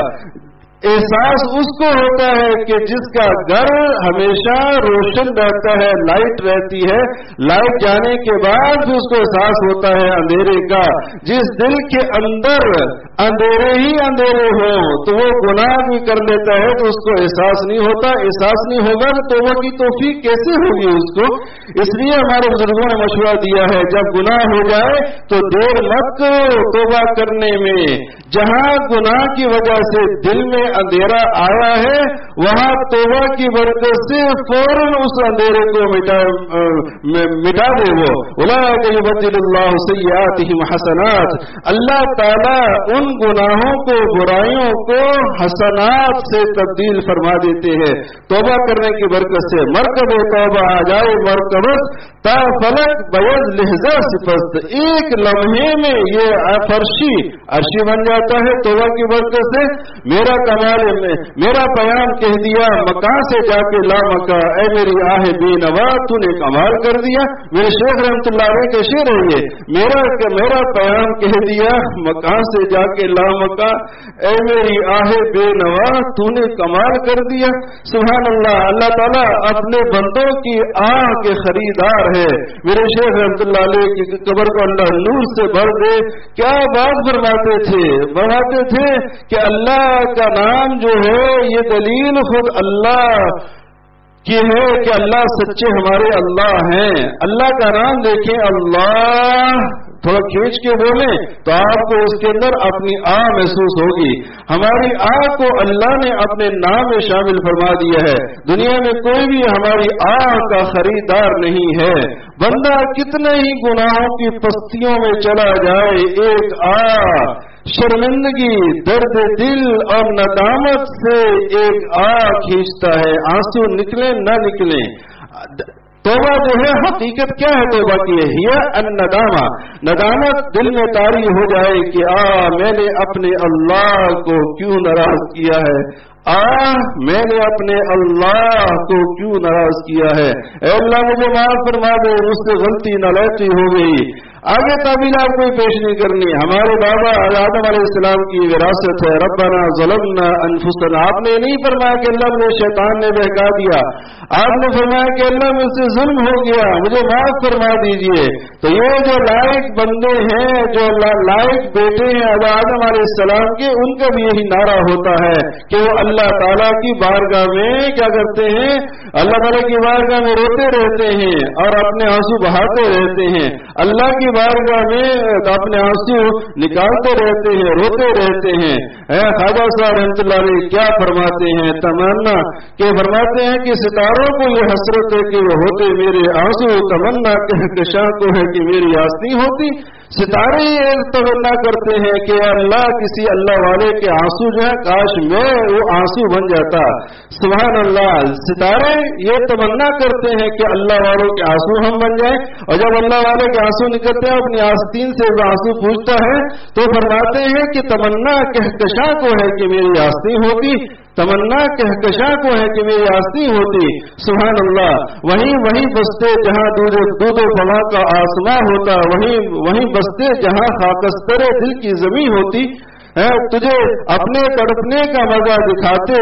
एहसास उसको होता है कि जिसका घर हमेशा रोशन रहता है, लाइट रहती है, लाइट जाने के बाद भी उसको एहसास होता है अंधेरे का। जिस दिल के अंदर अंधेरे ही अंधेरे हो तो वो गुनाह भी कर लेता है तो उसको एहसास नहीं होता। एहसास नहीं होगा तो तौबा की तौफीक कैसे होगी उसको? इसलिए हमारे बुजुर्गों ने मशवरा दिया है, जब गुनाह हो जाए तो देर मत करो तौबा करने में। जहां गुनाह की वजह से दिल में अंधेरा आया है वहां तौबा की बरकत से फौरन उस अंधेरे को मिटा मिटा दे। वो उलाइका युबद्दिलुल्लाहु सय्यातिहिम हसनात, अल्लाह ताला उन गुनाहों को, बुराइयों को हसनात से तब्दील फरमा देते हैं तौबा करने की बरकत से। मरकब तौबा आ जाए मरकबत ता फलक बयज लहजा सिपस्त, एक लम्हे में ये फर्शी अर्शी बन जाता है तौबा की बरकत से। मेरा कमाल में मेरा पयाम कह दिया मका से जाके ला मका, ऐ मेरी आहे बेनवा तूने कमाल कर दिया। मेरे शेख रहमतुल्लाह अलैह के शेर है ये, मेरा मेरा पयाम कह दिया मका से जाके ला मका, ऐ मेरी आहे बेनवा तूने कमाल कर दिया। सुभान अल्लाह, अल्लाह ताला अपने बंदों की आह के खरीदार है। मेरे शेख रहमतुल्लाह अलैह की कब्र को अल्लाह नूर से भर दे। क्या बात फरमाते थे, फरमाते थे कि अल्लाह का नाम जो है ये दलील खुद अल्लाह کہ ہے کہ اللہ سچے ہمارے اللہ ہیں. اللہ کا نام دیکھیں, اللہ تھوڑا کھینچ کے بولیں تو آپ کو اس کے اندر اپنی آ محسوس ہوگی. ہماری آ کو اللہ نے اپنے نام میں شامل فرما دیا ہے. دنیا میں کوئی بھی ہماری آ کا خریدار نہیں ہے. بندہ کتنے ہی گناہوں کی پستیوں میں چلا جائے, ایک آ شرمندگی, درد دل اور ندامت سے ایک آ کھینچتا ہے. آنسو نکلیں نہ نکلیں, توبہ جو ہے حقیقت کیا ہے توبہ کی ہے, یہ الندامہ, ندامت دل میں طاری ہو جائے کہ آ میں نے اپنے اللہ کو کیوں ناراض کیا ہے, آ میں نے اپنے اللہ کو کیوں ناراض کیا ہے, اے اللہ مجھے معاف فرما دے, مجھ سے غلطی نالائقی ہو گئی. آگے تعبیر آپ کوئی پیش نہیں کرنی. ہمارے بابا آدم علیہ السلام کی وراثت ہے, ربنا ظلمنا انفسنا. آپ نے نہیں فرمایا کہ اللہ مجھے شیطان نے بہکا دیا, آپ نے فرمایا کہ اللہ مجھ سے ظلم ہو گیا, مجھے معاف فرما دیجئے. تو یہ جو لائق بندے ہیں, جو لائق بیٹے ہیں آدم علیہ السلام کے, ان کا بھی یہی نعرہ ہوتا ہے کہ وہ اللہ تعالیٰ کی بارگاہ میں کیا کرتے ہیں, اللہ تعالیٰ کی بارگاہ میں روتے رہتے ہیں اور اپنے آنسو بہاتے رہتے ہیں. اللہ کی بارگاہ میں اپنے آنسو نکالتے رہتے ہیں, روتے رہتے ہیں. اے خواجہ صاحب رحمۃ اللہ علیہ کیا فرماتے ہیں, تمنا کہ فرماتے ہیں کہ ستاروں کو یہ حسرت ہے کہ وہ ہوتے میرے آنسو, تمنا کہکشاں کو ہے کہ میری آستی ہوتی. ستارے یہ تمنا کرتے ہیں کہ اللہ کسی اللہ والے کے آنسو جو ہے کاش میں وہ آنسو بن جاتا. سبحان اللہ. ستارے یہ تمنا کرتے ہیں کہ اللہ والوں کے آنسو ہم بن جائیں, اور جب اللہ والے کے آنسو نکلتے ہیں اپنی آستین سے وہ آنسو پوچھتا ہے تو فرماتے ہیں کہ تمنا کہکشاں کو ہے کہ میری آستین ہوتی, تمنا کہکشاں کو ہے کہ میری آستی ہوتی. سبحان اللہ. وہیں وہیں بستے جہاں دودھ و فلاں کا آسماں ہوتا, وہیں وہیں بستے جہاں خاکستر دل کی زمین ہوتی. تجھے اپنے تڑپنے کا مزہ دکھاتے,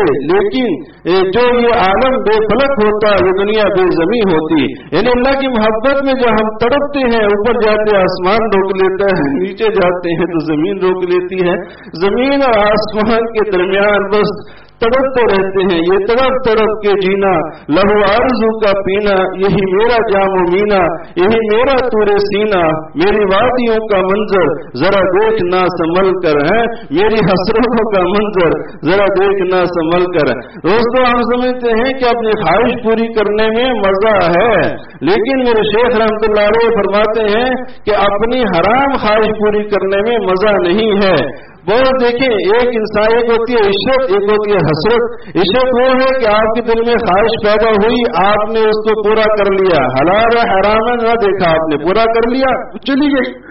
لیکن جو یہ عالم بے فلک ہوتا, یہ دنیا بے زمین ہوتی. یعنی اللہ کی محبت میں جو ہم تڑپتے ہیں, اوپر جاتے آسمان روک لیتا ہے, نیچے جاتے ہیں تو زمین روک لیتی ہے. زمین اور آسمان کے درمیان بس تڑپتے رہتے ہیں. یہ تڑپ تڑپ کے جینا, لہو آرزو کا پینا, یہی میرا جام و مینا, یہی میرا تور سینا. میری وادیوں کا منظر ذرا دیکھ نہ سنبھل کر ہے, میری حسرتوں کا منظر ذرا دیکھ نہ سنبھل کر. دوستو ہم سمجھتے ہیں کہ اپنی خواہش پوری کرنے میں مزہ ہے, لیکن میرے شیخ رحمۃ اللہ علیہ فرماتے ہیں کہ اپنی حرام خواہش پوری کرنے میں مزہ نہیں ہے. بہت دیکھیں, ایک انسان ایک ہوتی ہے عشرت, ایک ہوتی ہے حسرت. عشرت وہ ہے کہ آپ کے دل میں خواہش پیدا ہوئی, آپ نے اس کو پورا کر لیا, حلال ہے حرام ہے نہ دیکھا, آپ نے پورا کر لیا, چلی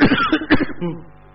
گئی.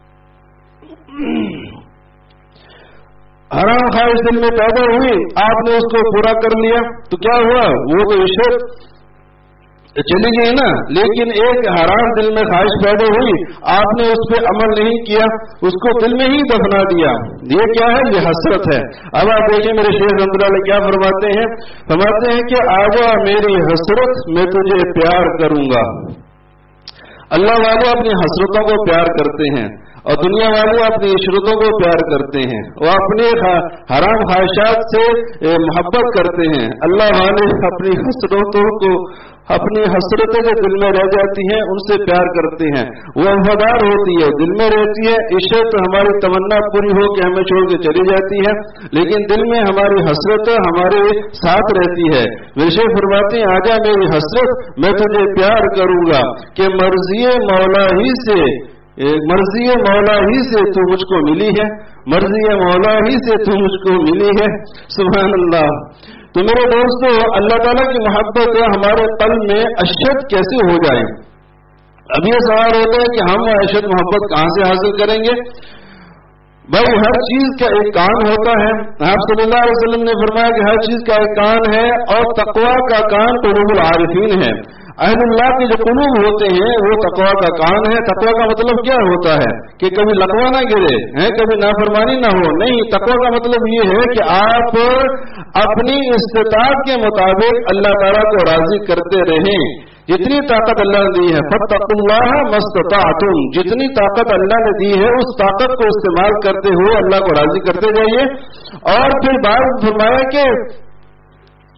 حرام خواہش دل میں پیدا ہوئی, آپ نے اس کو پورا کر لیا, تو کیا ہوا, وہ تو عشرت چلی گئی نا. لیکن ایک حرام دل میں خواہش پیدا ہوئی, آپ نے اس پہ عمل نہیں کیا, اس کو دل میں ہی دفنا دیا. یہ کیا ہے, یہ حسرت ہے. اب آپ دیکھیں میرے شیخ رحمۃ اللہ علیہ کیا فرماتے ہیں, فرماتے ہیں کہ آجا میری حسرت میں تجھے پیار کروں گا. اللہ والے اپنی حسرتوں کو پیار کرتے ہیں اور دنیا والے اپنی عشرتوں کو پیار کرتے ہیں, وہ اپنے حرام خواہشات سے محبت کرتے ہیں. اللہ والے اپنی حسرتوں کو, اپنی حسرتیں جو دل میں رہ جاتی ہیں ان سے پیار کرتے ہیں. وہ وفادار ہوتی ہے, دل میں رہتی ہے. عشرت ہماری تمنا پوری ہو کے ہمیں چھوڑ کے چلی جاتی ہے, لیکن دل میں ہماری حسرت ہمارے ساتھ رہتی ہے. میرے شیخ فرماتے ہیں آجا میری حسرت میں تجھے پیار کروں گا, کہ مرضی مولا ہی سے مرضی مولا ہی سے تو مجھ کو ملی ہے, مرضی مولا ہی سے تو مجھ کو ملی ہے. سبحان اللہ. تو میرے دوستو, اللہ تعالیٰ کی محبت ہمارے قلب میں اشد کیسے ہو جائے. اب یہ سوال ہوتا ہے کہ ہم اشد محبت کہاں سے حاصل کریں گے. بھائی ہر چیز کا ایک کان ہوتا ہے. آپ صلی اللہ علیہ وسلم نے فرمایا کہ ہر چیز کا ایک کان ہے, اور تقویٰ کا کان قلوب العارفین ہے. اہل اللہ کے جو قلوب ہوتے ہیں وہ تقویٰ کا کان ہے. تقویٰ کا مطلب کیا ہوتا ہے کہ کبھی لقوہ نہ گرے, کبھی نافرمانی نہ ہو. نہیں, تقویٰ کا مطلب یہ ہے کہ آپ اپنی استطاعت کے مطابق اللہ تعالیٰ کو راضی کرتے رہیں. جتنی طاقت اللہ نے دی ہے, فاتقوا اللہ ما استطعتم, جتنی طاقت اللہ نے دی ہے اس طاقت کو استعمال کرتے ہوئے اللہ کو راضی کرتے جائیے. اور پھر بات فرمایا کہ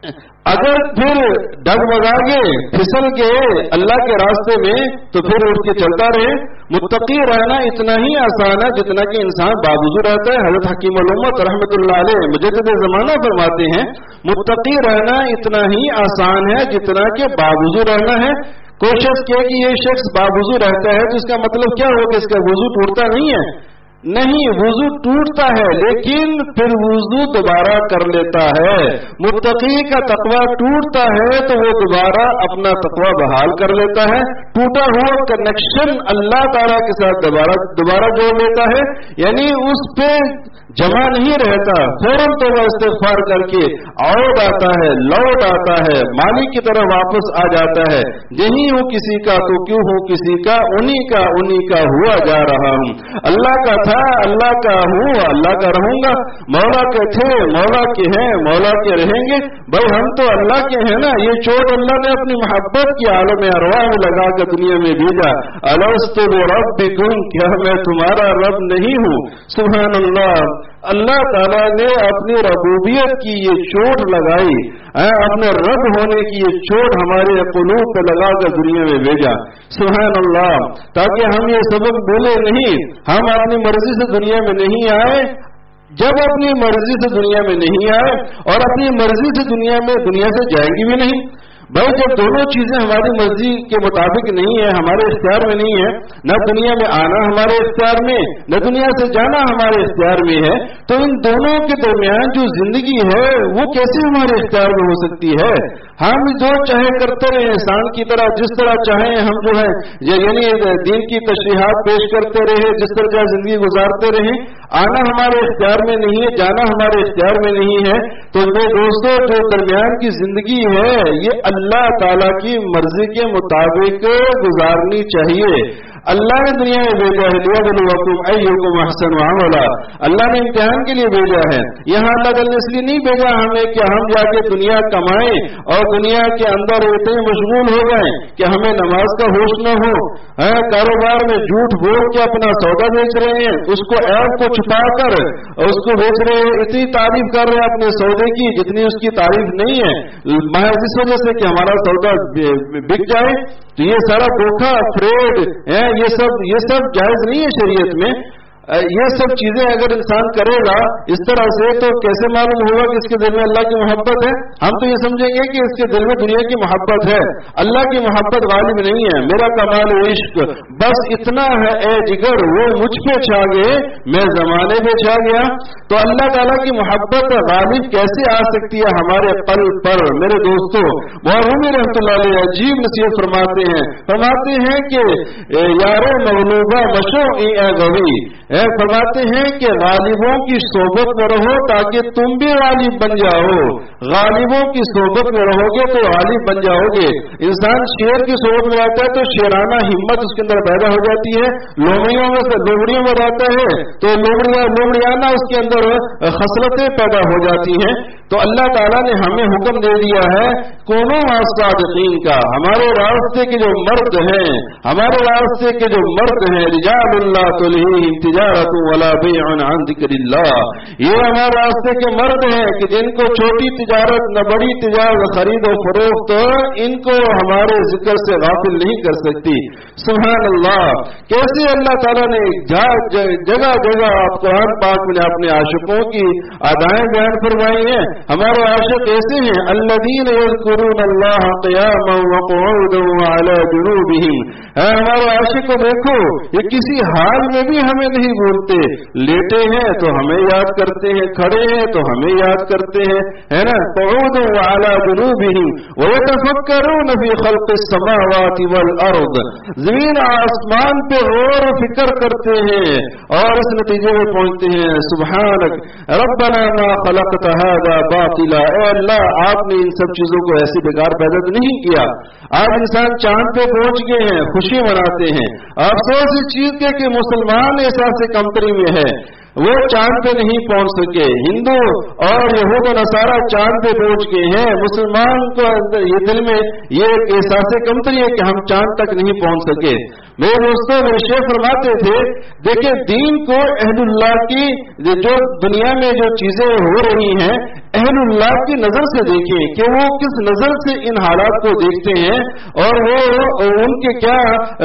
اگر پھر ڈگمگا کے پھسل کے اللہ کے راستے میں تو پھر اٹھ کے چلتا رہے. متقی رہنا اتنا ہی آسان ہے جتنا کہ انسان باوضو رہتا ہے. حضرت حکیم الامت رحمۃ اللہ علیہ مجدد زمانہ فرماتے ہیں متقی رہنا اتنا ہی آسان ہے جتنا کہ باوضو رہنا ہے. کوشش کیا کہ یہ شخص باوضو رہتا ہے تو اس کا مطلب کیا ہو کہ اس کا وضو ٹوٹتا نہیں ہے. نہیں، وضو ٹوٹتا ہے لیکن پھر وضو دوبارہ کر لیتا ہے. متقی کا تقوی ٹوٹتا ہے تو وہ دوبارہ اپنا تقوی بحال کر لیتا ہے. ٹوٹا ہوا کنیکشن اللہ تعالیٰ کے ساتھ دوبارہ دوبارہ جوڑ لیتا ہے، یعنی اس پہ جمع نہیں رہتا. فوراً تو وہ استغفار کر کے عود آتا ہے، لوٹ آتا ہے، مالک کی طرح واپس آ جاتا ہے. یہی ہوں کسی کا تو کیوں ہوں کسی کا، انہی کا انہی کا ہوا جا رہا ہوں. اللہ کا تھا، اللہ کا ہوں، اللہ کا رہوں گا. مولا کے تھے، مولا کے ہیں، مولا کے رہیں گے. بھائی ہم تو اللہ کے ہیں نا. یہ چوٹ اللہ نے اپنی محبت کی عالم ارواح میں لگا کر دنیا میں بھیجا. الست بربکم، کیا میں تمہارا رب نہیں ہوں؟ سبحان اللہ. اللہ تعالیٰ نے اپنی ربوبیت کی یہ چوٹ لگائی، اپنے رب ہونے کی یہ چوٹ ہمارے قلوب پہ لگا کر دنیا میں بھیجا. سبحان اللہ. تاکہ ہم یہ سبق بھولے نہیں. ہم اپنی مرضی سے دنیا میں نہیں آئے. جب اپنی مرضی سے دنیا میں نہیں آئے اور اپنی مرضی سے دنیا میں دنیا سے جائیں گی بھی نہیں. بھائی جب دونوں چیزیں ہماری مرضی کے مطابق نہیں ہے، ہمارے اختیار میں نہیں ہے، نہ دنیا میں آنا ہمارے اختیار میں، نہ دنیا سے جانا ہمارے اختیار میں ہے، تو ان دونوں کے درمیان جو زندگی ہے وہ کیسے ہمارے اختیار میں ہو سکتی ہے؟ ہم جو چاہے کرتے رہے، انسان کی طرح جس طرح چاہیں ہم جو ہے یعنی دین کی تشریحات پیش کرتے رہے، جس طرح چاہے زندگی گزارتے رہے. آنا ہمارے اختیار میں نہیں ہے، جانا ہمارے اختیار میں نہیں ہے. تو میرے دوستوں جو درمیان کی زندگی ہے یہ اللہ تعالیٰ کی مرضی کے مطابق گزارنی چاہیے. اللہ نے دنیا میں بھیجا ہے لِيَبْلُوَكُمْ أَيُّكُمْ أَحْسَنُ عَمَلًا. اللہ نے امتحان کے لیے بھیجا ہے. یہاں اللہ تعالیٰ نے اس لیے نہیں بھیجا ہمیں کہ ہم جا کے دنیا کمائیں اور دنیا کے اندر اتنے مشغول ہو گئے کہ ہمیں نماز کا ہوش نہ ہو. کاروبار میں جھوٹ بول کے اپنا سودا بیچ رہے ہیں، اس کو عیب کو چھپا کر اس کو بیچ رہے ہیں. اتنی تعریف کر رہے ہیں اپنے سودے کی جتنی اس کی تعریف نہیں ہے، محض اس وجہ سے کہ ہمارا سودا بک جائے. تو یہ سارا دھوکہ، فریڈ ہے، یہ سب یہ سب جائز نہیں ہے شریعت میں. یہ سب چیزیں اگر انسان کرے گا اس طرح سے تو کیسے معلوم ہوگا کہ اس کے دل میں اللہ کی محبت ہے؟ ہم تو یہ سمجھیں گے کہ اس کے دل میں دنیا کی محبت ہے، اللہ کی محبت غالب نہیں ہے. میرا کمال عشق بس اتنا ہے اے جگر، وہ مجھ پہ چھا گئے میں زمانے پہ چھا گیا. تو اللہ تعالیٰ کی محبت غالب کیسے آ سکتی ہے ہمارے قلب پر؟ میرے دوستوں مولانا رحمۃ اللہ علیہ عجیب نصیحت فرماتے ہیں فرماتے ہیں کہ یار مغلوبہ مشو اے غوی، فرماتے ہیں کہ غالبوں کی صحبت میں رہو تاکہ تم بھی غالب بن جاؤ. غالبوں کی صحبت میں رہو گے تو غالب بن جاؤ گے. انسان شیر کی صحبت میں رہتا ہے تو شیرانہ ہمت اس کے اندر پیدا ہو جاتی ہے. لومڑیوں میں لومڑیوں میں رہتا ہے تو لومڑیاں لومڑیانہ اس کے اندر خصلتیں پیدا ہو جاتی ہیں. تو اللہ تعالیٰ نے ہمیں حکم دے دیا ہے کونوا صادقین کا. ہمارے راستے کے جو مرد ہیں ہمارے راستے کے جو مرد ہیں رجال اللہ تلہیہم تجارت ولا بیع عن ذکر اللہ، یہ ہمارے راستے کے مرد ہیں کہ جن کو چھوٹی تجارت نہ بڑی تجارت خرید و فروخت ان کو ہمارے ذکر سے غافل نہیں کر سکتی. سبحان اللہ. کیسے اللہ تعالیٰ نے جگہ جگہ قرآن پاک میں اپنے عاشقوں کی ادائیں بیان فرمائی ہیں. ہمارے عاشق ایسے ہیں الذین یذکرون اللہ قیاما وقعودا وعلی جنوبہم. ہمارے عاشق کو دیکھو یہ کسی حال میں بھی ہمیں نہیں بھولتے. لیٹے ہیں تو ہمیں یاد کرتے ہیں، کھڑے ہیں تو ہمیں یاد کرتے ہیں، ہے نا. قعودا وعلی جنوبہم ویتفکرون فی خلق السماوات والارض. زمین آسمان پہ غور و فکر کرتے ہیں اور اس نتیجے میں پہنچتے ہیں سبحانک ربنا ما خلقت هذا باطلا. اے اللہ آپ نے ان سب چیزوں کو ایسی بیکار پیدا نہیں کیا. آج انسان چاند پہ پہنچ گئے ہیں، خوشی مناتے ہیں. افسوس اس چیز کے کہ مسلمان احساس کمتری میں ہے، وہ چاند پہ نہیں پہنچ سکے. ہندو اور یہود و نصارہ چاند پہ پہنچ گئے ہیں. مسلمان کو یہ دل میں یہ احساس کمتری ہے کہ ہم چاند تک نہیں پہنچ سکے. میرے دوستوں میرے شیخ فرماتے تھے دیکھیں دین کو اہل اللہ کی جو دنیا میں جو چیزیں ہو رہی ہیں اہل اللہ کی نظر سے دیکھیں کہ وہ کس نظر سے ان حالات کو دیکھتے ہیں اور وہ ان کے کیا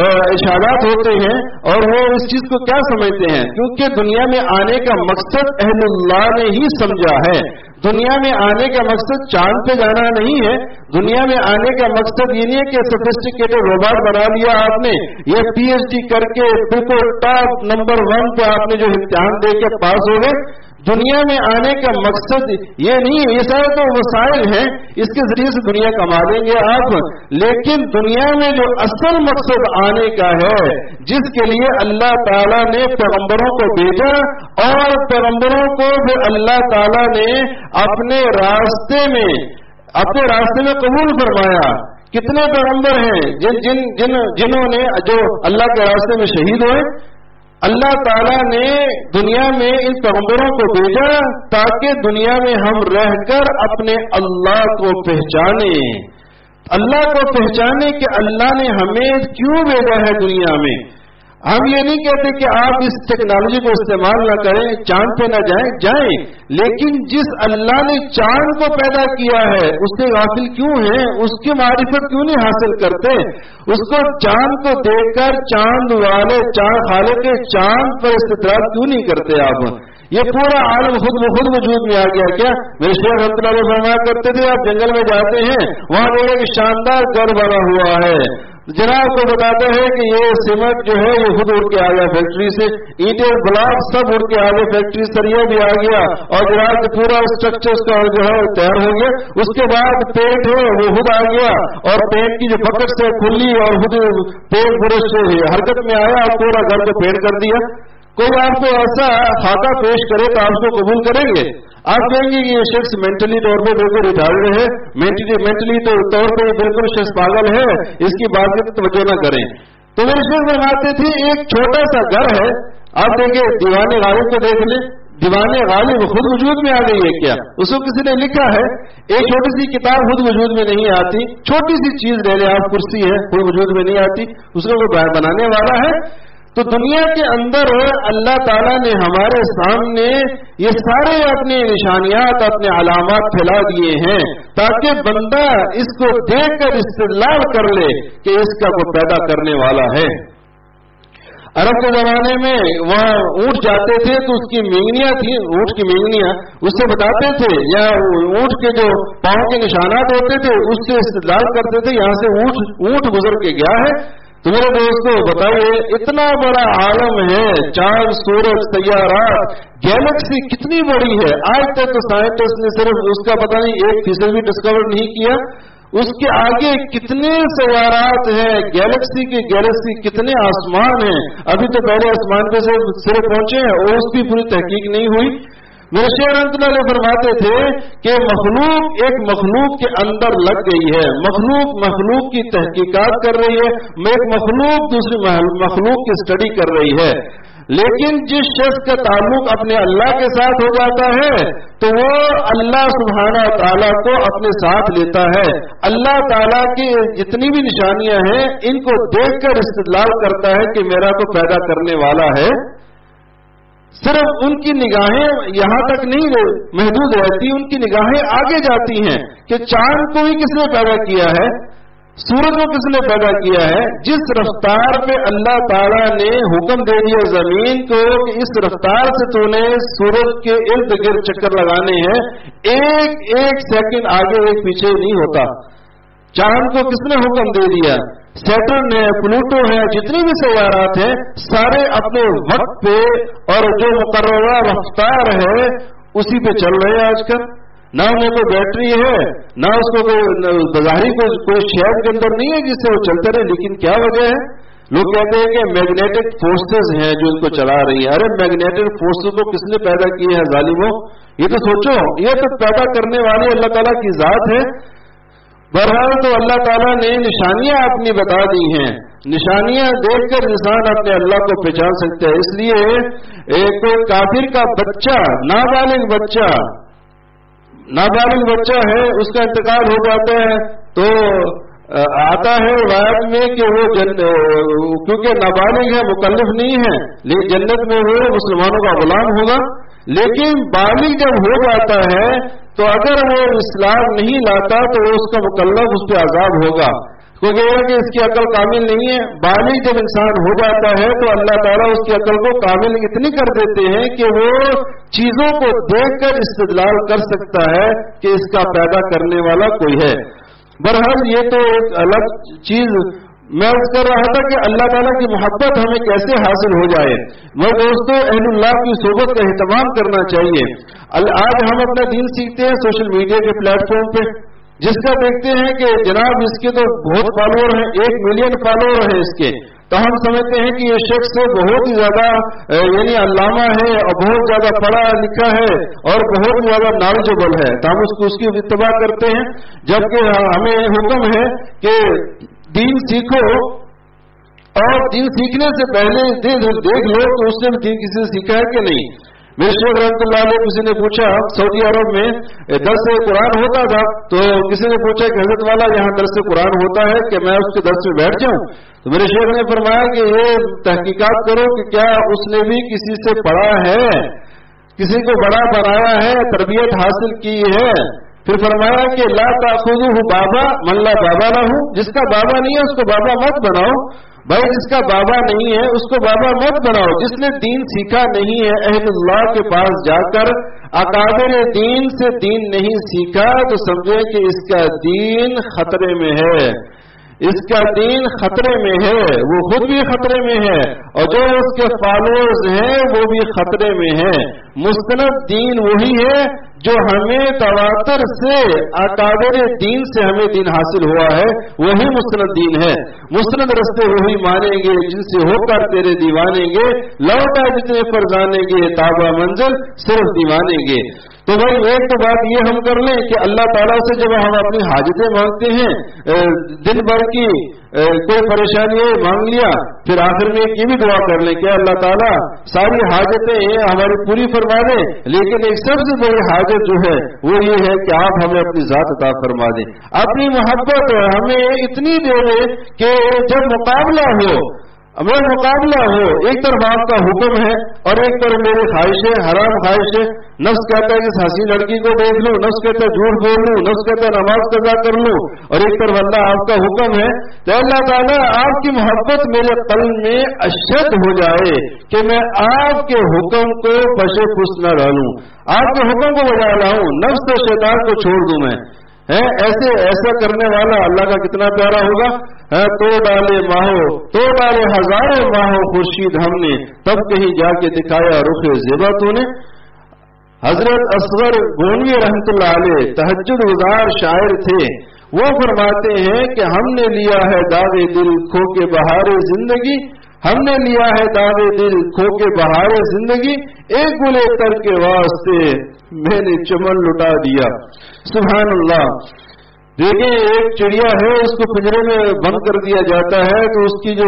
اشارات ہوتے ہیں اور وہ اس چیز کو کیا سمجھتے ہیں، کیونکہ دنیا میں آنے کا مقصد اہل اللہ نے ہی سمجھا ہے۔ دنیا میں آنے کا مقصد چاند پہ جانا نہیں ہے، دنیا میں آنے کا مقصد یہ نہیں ہے کہ سوفسٹیکیٹڈ روبوٹ بنا لیا آپ نے، یہ پی ایچ ڈی کر کے بالکل ٹاپ نمبر ون پہ آپ نے جو امتحان دے کے پاس ہو گئے۔ دنیا میں آنے کا مقصد یہ نہیں ہے، یہ سارے تو وسائل ہیں، اس کے ذریعے سے دنیا کما لیں گے آپ، لیکن دنیا میں جو اصل مقصد آنے کا ہے، جس کے لیے اللہ تعالیٰ نے پیغمبروں کو بھیجا اور پیغمبروں کو پھر اللہ تعالیٰ نے اپنے راستے میں اپنے راستے میں قبول فرمایا۔ کتنے پیغمبر ہیں جن جن جن جنہوں نے جو اللہ کے راستے میں شہید ہوئے؟ اللہ تعالیٰ نے دنیا میں ان پیغمبروں کو بھیجا تاکہ دنیا میں ہم رہ کر اپنے اللہ کو پہچانیں، اللہ کو پہچانے کہ اللہ نے ہمیں کیوں بھیجا ہے دنیا میں۔ ہم یہ نہیں کہتے کہ آپ اس ٹیکنالوجی کو استعمال نہ کریں، چاند پہ نہ جائیں جائیں لیکن جس اللہ نے چاند کو پیدا کیا ہے اس سے غافل کیوں ہیں؟ اس کی معرفت کیوں نہیں حاصل کرتے؟ اس کو چاند کو دیکھ کر چاند والے چاند خالق کے چاند پر استدلال کیوں نہیں کرتے آپ؟ یہ پورا عالم خود بخود وجود میں آ گیا کیا؟ میرے شیخ رحمۃ اللہ علیہ فرمایا کرتے تھے آپ جنگل میں جاتے ہیں وہاں دیکھیں کہ شاندار گھر بنا ہوا ہے، جناب کو بتاتے ہیں کہ یہ سیمنٹ جو ہے یہ خود اڑ کے آ گیا فیکٹری سے، اینٹیں بلاک سب اڑ کے آ گئے فیکٹری، سریا بھی آ گیا اور جناب پورا اسٹرکچر اس کا جو ہے تیار ہو گیا۔ اس کے بعد پیٹ ہے وہ خود آ گیا اور پیٹ کی جو بکٹ سے کھلی اور خود پیٹ پورے سے حرکت میں آیا اور پورا گھر کو پیڑ کر دیا۔ کوئی آپ کو ایسا خاکہ پیش کرے تو آپ اس کو قبول کریں گے؟ آپ کہیں گے کہ یہ شخص مینٹلی طور پہ بالکل ریٹارڈ ہے، مینٹلی طور پہ بالکل شخص پاگل ہے، اس کی بات کی توجہ نہ کریں۔ تو میرے شیخ فرماتے تھے ایک چھوٹا سا گھر ہے، آپ دیکھیں دیوان غالب کو دیکھ لیں، دیوان غالب خود وجود میں آ گئی ہے کیا؟ اس کو کسی نے لکھا ہے؟ ایک چھوٹی سی کتاب خود وجود میں نہیں آتی، چھوٹی سی چیز لے لیں آپ، کرسی ہے خود وجود میں نہیں آتی، اس کو کوئی بنانے والا ہے؟ تو دنیا کے اندر اللہ تعالیٰ نے ہمارے سامنے یہ سارے اپنے نشانیات اپنے علامات پھیلا دیے ہیں تاکہ بندہ اس کو دیکھ کر استدلال کر لے کہ اس کا وہ پیدا کرنے والا ہے۔ عرب کے زمانے میں وہاں اونٹ جاتے تھے تو اس کی مینگنیاں تھیں، اونٹ کی مینگنیاں اس سے بتاتے تھے، یا اونٹ کے جو پاؤں کے نشانات ہوتے تھے اس سے استدلال کرتے تھے یہاں سے اونٹ اونٹ گزر کے گیا ہے۔ تو میرے دوستو بتائیے اتنا بڑا عالم ہے، چاند سورج سیارات گیلیکسی کتنی بڑی ہے، آج تک تو سائنٹسٹ نے صرف اس کا پتہ نہیں ایک فیصد بھی ڈسکور نہیں کیا، اس کے آگے کتنے سیارات ہیں، گیلیکسی کے گیلیکسی کتنے آسمان ہیں، ابھی تو پہلے آسمان پہ سے صرف پہنچے ہیں اور اس کی پوری تحقیق نہیں ہوئی۔ میرے شیخ رحمۃ اللہ علیہ فرماتے تھے کہ مخلوق ایک مخلوق کے اندر لگ گئی ہے، مخلوق مخلوق کی تحقیقات کر رہی ہے، ایک مخلوق دوسری مخلوق کی اسٹڈی کر رہی ہے، لیکن جس شخص کا تعلق اپنے اللہ کے ساتھ ہو جاتا ہے تو وہ اللہ سبحانہ تعالیٰ کو اپنے ساتھ لیتا ہے، اللہ تعالیٰ کی جتنی بھی نشانیاں ہیں ان کو دیکھ کر استدلال کرتا ہے کہ میرا تو پیدا کرنے والا ہے۔ صرف ان کی نگاہیں یہاں تک نہیں محدود رہتی، ان کی نگاہیں آگے جاتی ہیں کہ چاند کو بھی کس نے پیدا کیا ہے، سورج کو کس نے پیدا کیا ہے۔ جس رفتار پہ اللہ تعالیٰ نے حکم دے دیا زمین کو کہ اس رفتار سے تو نے سورج کے ارد گرد چکر لگانے ہیں، ایک ایک سیکنڈ آگے ایک پیچھے نہیں ہوتا۔ چاند کو کس نے حکم دے دیا؟ سیٹرن ہے، پلوٹو ہے، جتنے بھی سیارات ہیں سارے اپنے وقت پہ اور جو مقررہ رفتار ہے اسی پہ چل رہے ہیں آج کل، نہ انہیں کوئی بیٹری ہے نہ اس کو کوئی بظاہری کوئی شہر کے اندر نہیں ہے جس سے وہ چلتے رہے، لیکن کیا وجہ ہے؟ لوگ کہتے ہیں کہ میگنیٹک فورسز ہیں جو ان کو چلا رہی ہیں۔ ارے میگنیٹک فورسز کو کس نے پیدا کیے ہیں ظالموں؟ یہ تو سوچو، یہ تو پیدا کرنے والی اللہ تعالیٰ کی ذات ہے۔ بہرحال تو اللہ تعالیٰ نے نشانیاں اپنی بتا دی ہیں، نشانیاں دیکھ کر انسان اپنے اللہ کو پہچان سکتا ہے۔ اس لیے ایک کافر کا بچہ، نابالغ بچہ نابالغ بچہ ہے، اس کا انتقال ہو جاتا ہے تو آتا ہے روایت میں کہ وہ جن... کیونکہ نابالغ ہے، مکلف نہیں ہے، لیکن جنت میں وہ مسلمانوں کا غلام ہوگا، لیکن بالغ جب ہو جاتا ہے تو اگر وہ اسلام نہیں لاتا تو اس کا مکلف اس پہ عذاب ہوگا، کیونکہ یہ کہ اس کی عقل کامل نہیں ہے۔ بالغ جب انسان ہو جاتا ہے تو اللہ تعالیٰ اس کی عقل کو کامل اتنی کر دیتے ہیں کہ وہ چیزوں کو دیکھ کر استدلال کر سکتا ہے کہ اس کا پیدا کرنے والا کوئی ہے۔ بہرحال یہ تو ایک الگ چیز میں عرض کر رہا تھا کہ اللہ تعالیٰ کی محبت ہمیں کیسے حاصل ہو جائے۔ وہ دوستوں اہل اللہ کی صحبت کا اہتمام کرنا چاہیے۔ آج ہم اپنا دین سیکھتے ہیں سوشل میڈیا کے پلیٹ فارم پہ، جس کا دیکھتے ہیں کہ جناب اس کے تو بہت فالوور ہیں، ایک ملین فالوور ہیں اس کے، تو ہم سمجھتے ہیں کہ یہ شخص بہت ہی زیادہ یعنی علامہ ہے اور بہت زیادہ پڑھا لکھا ہے اور بہت زیادہ نالجبل ہے، تو ہم اس کو اس کی اتباع کرتے ہیں، جبکہ ہمیں حکم ہے کہ دین سیکھو، اور دین سیکھنے سے پہلے دیکھ لو کہ اس نے دین کسی سے سیکھا ہے کہ نہیں۔ میرے شیخ رحمۃ اللہ علیہ کسی نے پوچھا، سعودی عرب میں درس قرآن ہوتا تھا، تو کسی نے پوچھا کہ حضرت والا یہاں درس قرآن ہوتا ہے کہ میں اس کے درس میں بیٹھ جاؤں؟ تو میرے شیخ نے فرمایا کہ یہ تحقیقات کرو کہ کیا اس نے بھی کسی سے پڑھا ہے، کسی کو بڑا بنایا ہے، تربیت حاصل کی ہے۔ پھر فرمایا کہ لا تاخذہ بابا من لا بابا لہ، جس کا بابا نہیں ہے اس کو بابا مت بناؤ۔ بھائی جس کا بابا نہیں ہے اس کو بابا مت بناؤ۔ جس نے دین سیکھا نہیں ہے، اہل اللہ کے پاس جا کر اکابر دین سے دین نہیں سیکھا، تو سمجھے کہ اس کا دین خطرے میں ہے، اس کا دین خطرے میں ہے، وہ خود بھی خطرے میں ہے اور جو اس کے فالوورز ہیں وہ بھی خطرے میں ہیں۔ مستند دین وہی ہے جو ہمیں تواتر سے اکابر دین سے ہمیں دین حاصل ہوا ہے، وہی مستند دین ہے۔ مستند رستے وہی مانیں گے جن سے ہو کر تیرے دیوانے گے، لوٹا جتنے پر جانیں گے تابہ منزل صرف دیوانے گے۔ تو بھائی ایک تو بات یہ ہم کر لیں کہ اللہ تعالیٰ سے جب ہم اپنی حاجتیں مانگتے ہیں، دن بھر کی کوئی پریشانی ہے مانگ لیا، پھر آخر میں یہ بھی دعا کر لیں کہ اللہ تعالیٰ ساری حاجتیں ہماری پوری فرما دیں، لیکن ایک سب سے بڑی حاجت جو ہے وہ یہ ہے کہ آپ ہمیں اپنی ذات عطا فرما دیں، اپنی محبت ہمیں اتنی دے دیں کہ جب مقابلہ ہو، ہمیں مقابلہ ہو، ایک طرف آپ کا حکم ہے اور ایک طرف میری خواہش ہے، حرام خواہش ہے، نفس کہتا ہے کہ اس حسین لڑکی کو دیکھ لوں، نفس کہتا ہے جھوٹ بول لوں، نفس کہتا ہے نماز قضا کر لوں، اور ایک طرف اللہ آپ کا حکم ہے، تو اللہ تعالیٰ آپ کی محبت میرے قلب میں اشد ہو جائے کہ میں آپ کے حکم کو پشے پس نہ ڈالوں، آپ کے حکم کو بجا لاؤں، نفس و شیطان کو چھوڑ دوں میں ہے۔ ایسے ایسا کرنے والا اللہ کا کتنا پیارا ہوگا۔ تو ڈالے ماہو تو ڈالے ہزاروں ماہو خورشید ہم نے، تب کہیں جا کے دکھایا رخ زیبا تو نے۔ حضرت اصغر گونوی رحمت اللہ علیہ تہجد گزار شاعر تھے، وہ فرماتے ہیں کہ ہم نے لیا ہے داغ دل کھو کے بہار زندگی، ہم نے لیا ہے داغ دل کھو کے بہار زندگی، ایک گلے تر کے واسطے میں نے چمن لٹا دیا۔ سبحان اللہ۔ دیکھیں ایک چڑیا ہے، اس کو پنجرے میں بند کر دیا جاتا ہے تو اس کی جو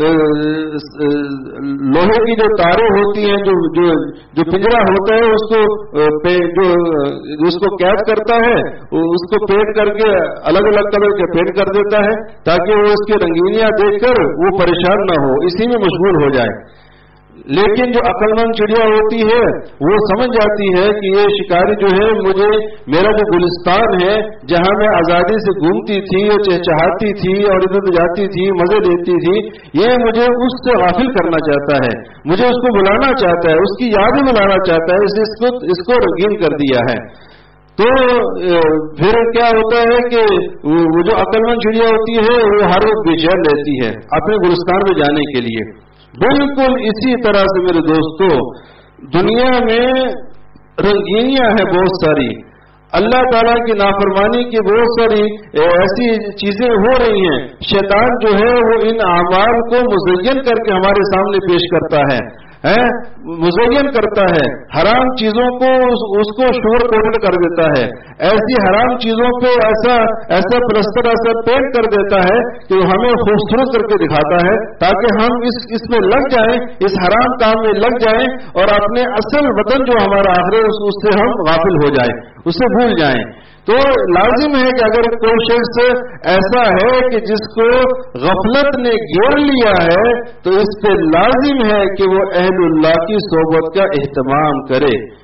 لوہے کی جو تاریں ہوتی ہیں، جو جو جو پنجرا ہوتا ہے اس کو جو اس کو قید کرتا ہے، اس کو پینٹ کر کے الگ الگ کلر کے پینٹ کر دیتا ہے تاکہ وہ اس کی رنگینیاں دیکھ کر وہ پریشان نہ ہو، اسی میں مشغول ہو جائے۔ لیکن جو عقل مند چڑیا ہوتی ہے وہ سمجھ جاتی ہے کہ یہ شکاری جو ہے مجھے میرا جو گلستان ہے جہاں میں آزادی سے گھومتی تھی اور چہچہاتی تھی اور ادھر جاتی تھی مزے لیتی تھی، یہ مجھے اس سے غافل کرنا چاہتا ہے، مجھے اس کو بلانا چاہتا ہے، اس کی یاد میں بلانا چاہتا ہے، اس کو اس کو رنگین کر دیا ہے۔ تو پھر کیا ہوتا ہے کہ وہ جو عقل مند چڑیا ہوتی ہے وہ ہر وقت بے چین رہتی ہے اپنے گلستان میں جانے کے لیے۔ بالکل اسی طرح سے میرے دوستو دنیا میں رنگینیاں ہیں بہت ساری، اللہ تعالیٰ کی نافرمانی کی بہت ساری ایسی چیزیں ہو رہی ہیں، شیطان جو ہے وہ ان اعمال کو مزین کر کے ہمارے سامنے پیش کرتا ہے، مزین کرتا ہے، حرام چیزوں کو اس کو شور کوٹڈ کر دیتا ہے، ایسی حرام چیزوں پہ ایسا ایسا پلسٹر ایسا پینٹ کر دیتا ہے کہ ہمیں خوبصورت کر کے دکھاتا ہے تاکہ ہم اس اس میں لگ جائیں، اس حرام کام میں لگ جائیں اور اپنے اصل وطن جو ہمارا آخرت اس سے ہم غافل ہو جائیں، اسے بھول جائیں۔ تو لازم ہے کہ اگر کوئی شخص ایسا ہے کہ جس کو غفلت نے گھیر لیا ہے تو اس پہ لازم ہے کہ وہ اہل اللہ کی صحبت کا اہتمام کرے،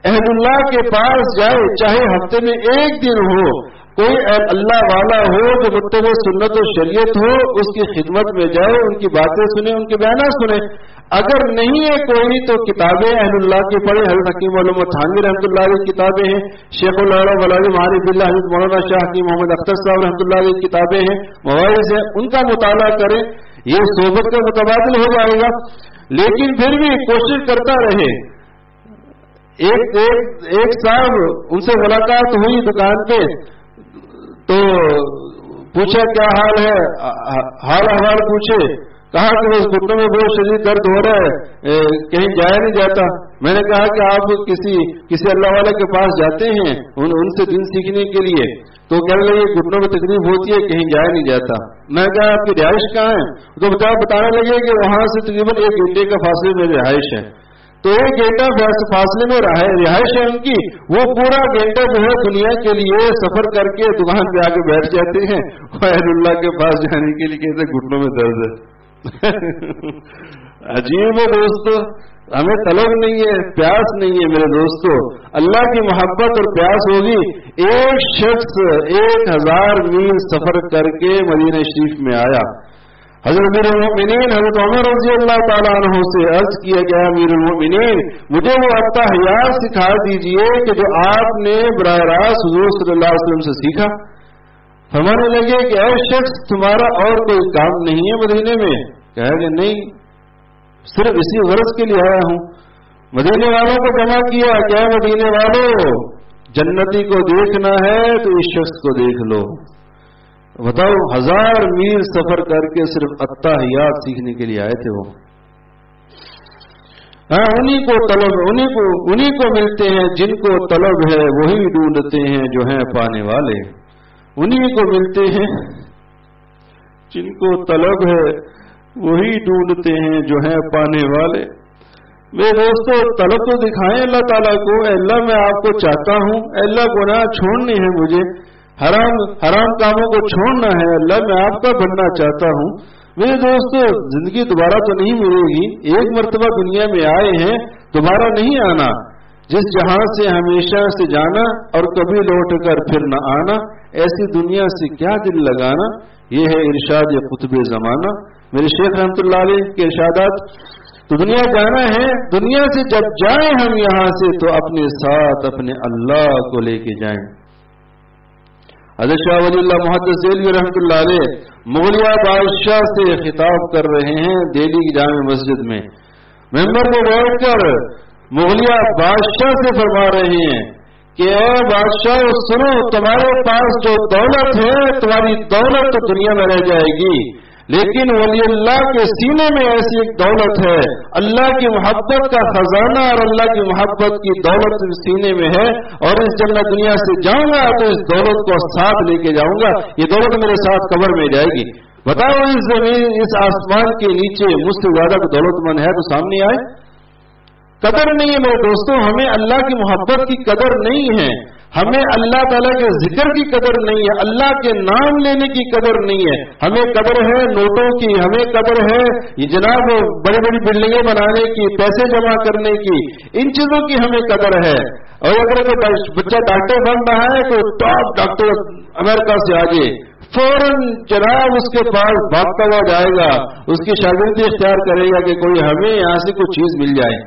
اہل اللہ کے پاس جائے، چاہے ہفتے میں ایک دن ہو، کوئی اللہ والا ہو جو متبع سنت و شریعت ہو، اس کی خدمت میں جائے، ان کی باتیں سنیں، ان کے بیانات سنیں۔ اگر نہیں ہے کوئی تو کتابیں اہل اللہ کی پڑھیں۔ حضرت حکیم علامہ تھانوی رحمۃ اللہ علیہ کی کتابیں ہیں، شیخ العلم والعلم عارف باللہ حضرت مولانا شاہ حکیم محمد اختر صاحب رحمۃ اللہ علیہ کی کتابیں ہیں، مواعظ ہیں، ان کا مطالعہ کریں، یہ صحبت کا متبادل ہو جائے گا۔ لیکن پھر بھی کوشش کرتا رہے۔ ایک ایک ایک صاحب ان سے ملاقات ہوئی دکان پہ، تو پوچھا کیا حال ہے، حال احوال پوچھے، کہا کہ بس گھٹنوں میں بہت شدید درد ہو رہا ہے، کہیں جایا نہیں جاتا۔ میں نے کہا کہ آپ کسی کسی اللہ والے کے پاس جاتے ہیں ان, ان سے دین سیکھنے کے لیے؟ تو کہنے لگے گھٹنوں میں تکلیف ہوتی ہے، کہیں جایا نہیں جاتا۔ میں کہا آپ کی رہائش کہاں ہے؟ تو بتا بتانے لگے کہ وہاں سے تقریباً ایک گھنٹے کا فاصلے میں رہائش ہے۔ تو ایک گھنٹہ فاصلے میں رہائش ہے ان کی، وہ پورا گھنٹہ جو ہے دنیا کے لیے سفر کر کے دکان پہ آ کے بیٹھ جاتے ہیں، اہل اللہ کے پاس جانے کے لیے کہتے گھٹنوں میں درد ہے۔ عجیب ہے دوستو، ہمیں طلب نہیں ہے، پیاس نہیں ہے میرے دوستو۔ اللہ کی محبت اور پیاس ہوگی۔ ایک شخص ایک ہزار میل سفر کر کے مدینہ شریف میں آیا۔ حضرت امیر المؤمنین حضرت عمر رضی اللہ تعالیٰ عنہ سے عرض کیا گیا، امیر المؤمنین مجھے وہ التحیات سکھا دیجئے کہ جو آپ نے براہ راست حضور صلی اللہ علیہ وسلم سے سیکھا۔ فرمانے لگے کہ اے شخص تمہارا اور کوئی کام نہیں ہے مدینے میں؟ کہا کہ نہیں، صرف اسی غرض کے لیے آیا ہوں۔ مدینے والوں کو جمع کیا، کیا مدینے والوں جنتی کو دیکھنا ہے تو اس شخص کو دیکھ لو۔ بتاؤ، ہزار میل سفر کر کے صرف التحیات سیکھنے کے لیے آئے تھے وہ۔ ہاں، انہی کو طلب انہی کو انہی کو ملتے ہیں جن کو طلب ہے، وہی ڈھونڈتے ہیں جو ہیں پانے والے۔ انہی کو ملتے ہیں جن کو طلب ہے، وہی ڈھونڈتے ہیں جو ہیں پانے والے۔ میرے دوستو، طلب تو دکھائیں اللہ تعالیٰ کو، اے اللہ میں آپ کو چاہتا ہوں، اے اللہ گناہ چھوڑنے ہیں مجھے، حرام حرام کاموں کو چھوڑنا ہے، اللہ میں آپ کا بننا چاہتا ہوں۔ میرے دوستو، زندگی دوبارہ تو نہیں ملے گی، ایک مرتبہ دنیا میں آئے ہیں، دوبارہ نہیں آنا۔ جس جہاں سے ہمیشہ سے جانا اور کبھی لوٹ کر پھر نہ آنا، ایسی دنیا سے کیا دل لگانا، یہ ہے ارشاد قطب زمانہ۔ میرے شیخ رحمۃ اللہ علیہ کے ارشادات، تو دنیا جانا ہے، دنیا سے جب جائیں ہم یہاں سے تو اپنے ساتھ اپنے اللہ کو لے کے جائیں۔ حضرت شاہ ولی اللہ محدث دہلوی رحمۃ اللہ علیہ مغلیہ بادشاہ سے خطاب کر رہے ہیں دہلی کی جامع مسجد میں، ممبر میں بیٹھ کر مغلیہ بادشاہ سے فرما رہے ہیں کہ اے بادشاہ سنو، تمہارے پاس جو دولت ہے، تمہاری دولت تو دنیا میں رہ جائے گی، لیکن ولی اللہ کے سینے میں ایسی ایک دولت ہے، اللہ کی محبت کا خزانہ اور اللہ کی محبت کی دولت سینے میں ہے، اور اس جب میں دنیا سے جاؤں گا تو اس دولت کو ساتھ لے کے جاؤں گا، یہ دولت میرے ساتھ قبر میں جائے گی۔ بتاؤ، اس زمین اس آسمان کے نیچے مجھ سے زیادہ کوئی دولت مند ہے تو سامنے آئے؟ قدر نہیں ہے میرے دوستوں، ہمیں اللہ کی محبت کی قدر نہیں ہے، ہمیں اللہ تعالیٰ کے ذکر کی قدر نہیں ہے، اللہ کے نام لینے کی قدر نہیں ہے، ہمیں قدر ہے نوٹوں کی، ہمیں قدر ہے یہ جناب بڑی بڑی بلڈنگیں بنانے کی، پیسے جمع کرنے کی، ان چیزوں کی ہمیں قدر ہے۔ اور اگر کوئی بچہ ڈاکٹر بن رہا ہے تو ٹاپ ڈاکٹر امریکہ سے آ جائے، فوراً جناب اس کے پاس بھاگتا ہوا جائے گا، اس کی شاگردی اختیار کرے گا کہ کوئی ہمیں یہاں سے کوئی چیز مل جائے۔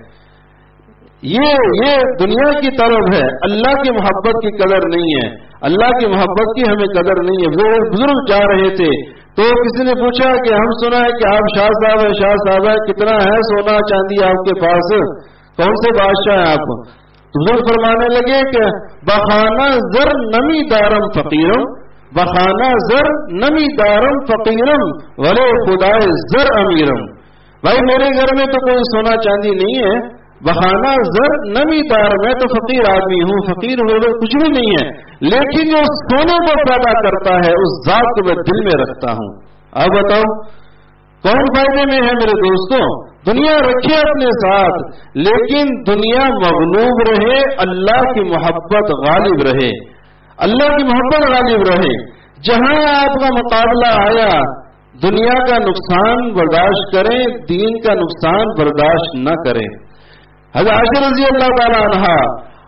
یہ یہ دنیا کی طرف ہے، اللہ کی محبت کی قدر نہیں ہے، اللہ کی محبت کی ہمیں قدر نہیں ہے۔ بزرگ جا رہے تھے تو کسی نے پوچھا کہ ہم سنا ہے کہ آپ شاہ صاحب ہیں، شاہ صاحب ہے، کتنا ہے سونا چاندی آپ کے پاس، کون سے بادشاہ ہیں آپ؟ بزرگ فرمانے لگے کہ بخانہ زر نمی دارم فقیرم، بخانہ زر نمی دارم فقیرم ولے خدائے زر امیرم۔ بھائی میرے گھر میں تو کوئی سونا چاندی نہیں ہے، بخانہ زر نمی دار، میں تو فقیر آدمی ہوں، فقیر ہو کچھ بھی نہیں ہے، لیکن جو سونے کو پیدا کرتا ہے اس ذات کو میں دل میں رکھتا ہوں۔ اب بتاؤ کون فائدے میں ہے میرے دوستوں؟ دنیا رکھے اپنے ساتھ، لیکن دنیا مغلوب رہے، اللہ کی محبت غالب رہے، اللہ کی محبت غالب رہے۔ جہاں آپ کا مقابلہ آیا، دنیا کا نقصان برداشت کریں، دین کا نقصان برداشت نہ کریں۔ حضرت عائشہ رضی اللہ تعالی عنہا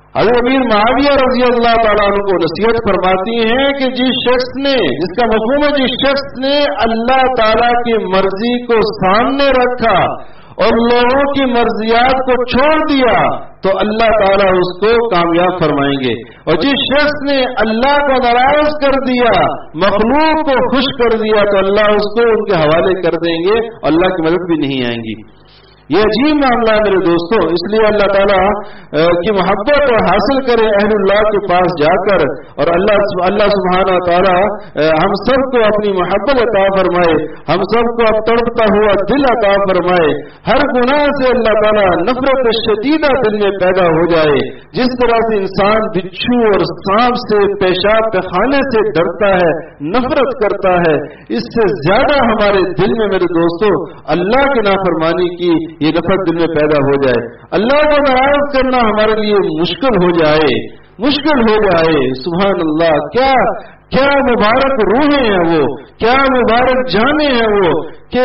हज़रत अमीर मुआविया रज़ी अल्लाह ताला अन्हु को नसीहत फरमाती हैं कि जिस शख्स ने, जिसका मफ़हूम है जिस शख्स ने अल्लाह ताला की मर्जी को सामने रखा और लोगों की मर्जियात को छोड़ दिया तो अल्लाह ताला उसको कामयाब फरमाएंगे, और जिस शख्स ने अल्लाह को नाराज कर दिया, मखलूक को खुश कर दिया, तो अल्लाह उसको उनके हवाले कर देंगे, अल्लाह की मदद भी नहीं आएंगी। ये अजीब मामला है मेरे दोस्तों। इसलिए अल्लाह ताला की मोहब्बत हासिल करें अहलुल्लाह के पास जाकर, और अल्लाह अल्लाह सुब्हानहू व तआला हम सबको अपनी मोहब्बत अता फरमाए, हम सबको अब तड़पता हुआ दिल अता फरमाए, हर गुनाह से अल्लाह ताला नफरत शदीदा दिल में पैदा हो जाए। जिस तरह से इंसान बिच्छू और सांप से, पेशाब पैखाने से डरता है, नफरत करता है, इससे ज्यादा हमारे दिल में मेरे दोस्तों अल्लाह की नाफरमानी की ये नफरत दिल में पैदा हो जाए। अल्लाह को नाराज करना हमारे लिए मुश्किल हो जाए, मुश्किल हो जाए। सुभान अल्लाह, क्या क्या मुबारक रूहें हैं वो, क्या मुबारक जाने हैं वो कि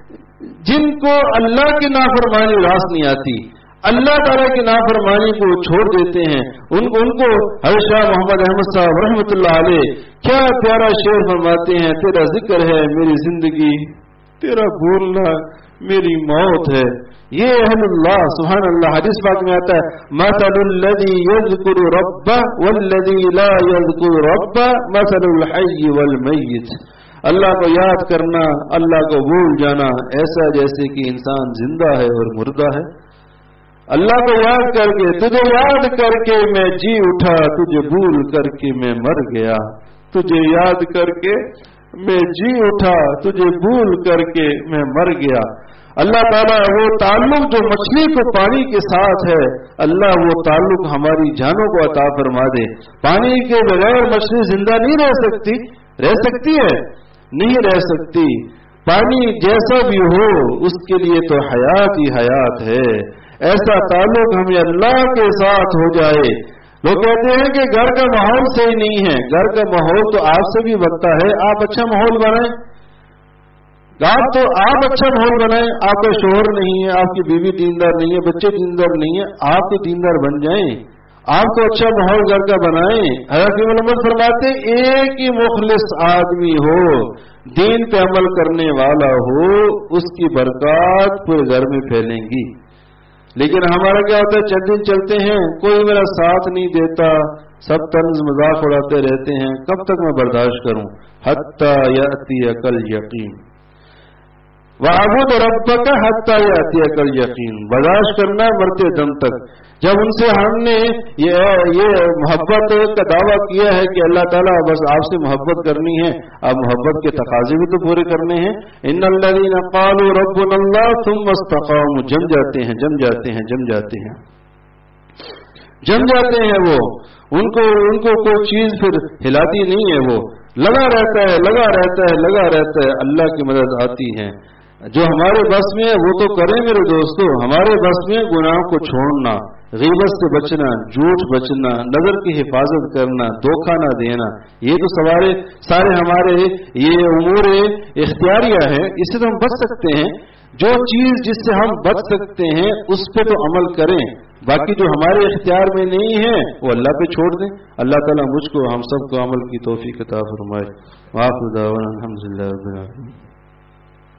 जिनको अल्लाह की नाफरमानी रास नहीं आती, अल्लाह ताला की नाफरमानी को छोड़ देते हैं। उनको उनको हज़रत शाह मोहम्मद अहमद साहब रहमतुल्लाह अलैह क्या प्यारा शेर फरमाते हैं, तेरा जिक्र है मेरी जिंदगी, तेरा भूलना मेरी मौत है। ये अहलुल्लाह, सुभान अल्लाह। हदीस पाक में आता है, मसलुल लज़ी यज़कुरु रब्बह वल्लज़ी ला यज़कुरु रब्बह मसलुल हय्य वल मय्यित। अल्लाह को याद करना, अल्लाह को भूल जाना ऐसा जैसे कि इंसान जिंदा है और मुर्दा है। अल्लाह को याद करके, तुझे याद करके मैं जी उठा, तुझे भूल करके मैं मर गया। तुझे याद करके मैं जी उठा, तुझे भूल करके मैं मर गया। अल्लाह ताला वो ताल्लुक जो मछली को पानी के साथ है, अल्लाह वो ताल्लुक हमारी जानों को अता फरमा दे। पानी के बगैर मछली जिंदा नहीं रह सकती, रह सकती है? नहीं रह सकती। पानी जैसा भी हो उसके लिए तो हयात ही हयात है। ऐसा ताल्लुक हमें अल्लाह के साथ हो जाए। लोग कहते हैं कि घर का माहौल सही नहीं है, घर का माहौल तो आपसे भी बनता है। आप अच्छा माहौल बनाएं, आप तो आप अच्छा माहौल बनाएं। आपका शोहर नहीं है, आपकी बीवी दीनदार नहीं है, बच्चे दीनदार नहीं है, आप तो दीनदार बन जाएं। आप तो अच्छा माहौल घर का बनाएं। हज़रत इमाम फरमाते, एक ही मुखलिस आदमी हो, दीन पे अमल करने वाला हो, उसकी बरकत पूरे घर में फैलेंगी। लेकिन हमारा क्या होता है, चंद दिन चलते हैं, कोई मेरा साथ नहीं देता, सब तंज मजाक उड़ाते रहते हैं, कब तक मैं बर्दाश्त करूं? हत्ता याती अकल यकीन, वाबुद रब्बका हत्ता याती अकल यकीन। बर्दाश्त करना मरते दम तक। जब उनसे हमने ये ये मोहब्बत का दावा किया है कि अल्लाह ताला बस आपसे मोहब्बत करनी है, अब मोहब्बत के तकाजे भी तो पूरे करने हैं। इन्नल्लज़ीना क़ालू रब्बुनल्लाह सुम्मा इस्तक़ामू, जम जाते हैं जम जाते हैं जम जाते हैं जम जाते हैं वो, उनको उनको कोई चीज फिर हिलाती नहीं है, वो लगा रहता है लगा रहता है लगा रहता है। अल्लाह की मदद आती है। जो हमारे बस में है वो तो करें मेरे दोस्तों। हमारे बस में गुनाह को छोड़ना, गीबत से बचना, झूठ बचना, नजर की हिफाजत करना, धोखा ना देना, ये तो सवारे सारे हमारे ये उमूर इख्तियारिया है, इससे तो हम बच सकते हैं। जो चीज जिससे हम बच सकते हैं उस पे तो अमल करें, बाकी जो हमारे इख्तियार में नहीं है वो अल्लाह पे छोड़ दें। अल्लाह ताला मुझको हम सबको अमल की तौफीक अता फरमाए। वाक़िअ दावाना अल्हम्दुलिल्लाहि रब्बिल आलमीन।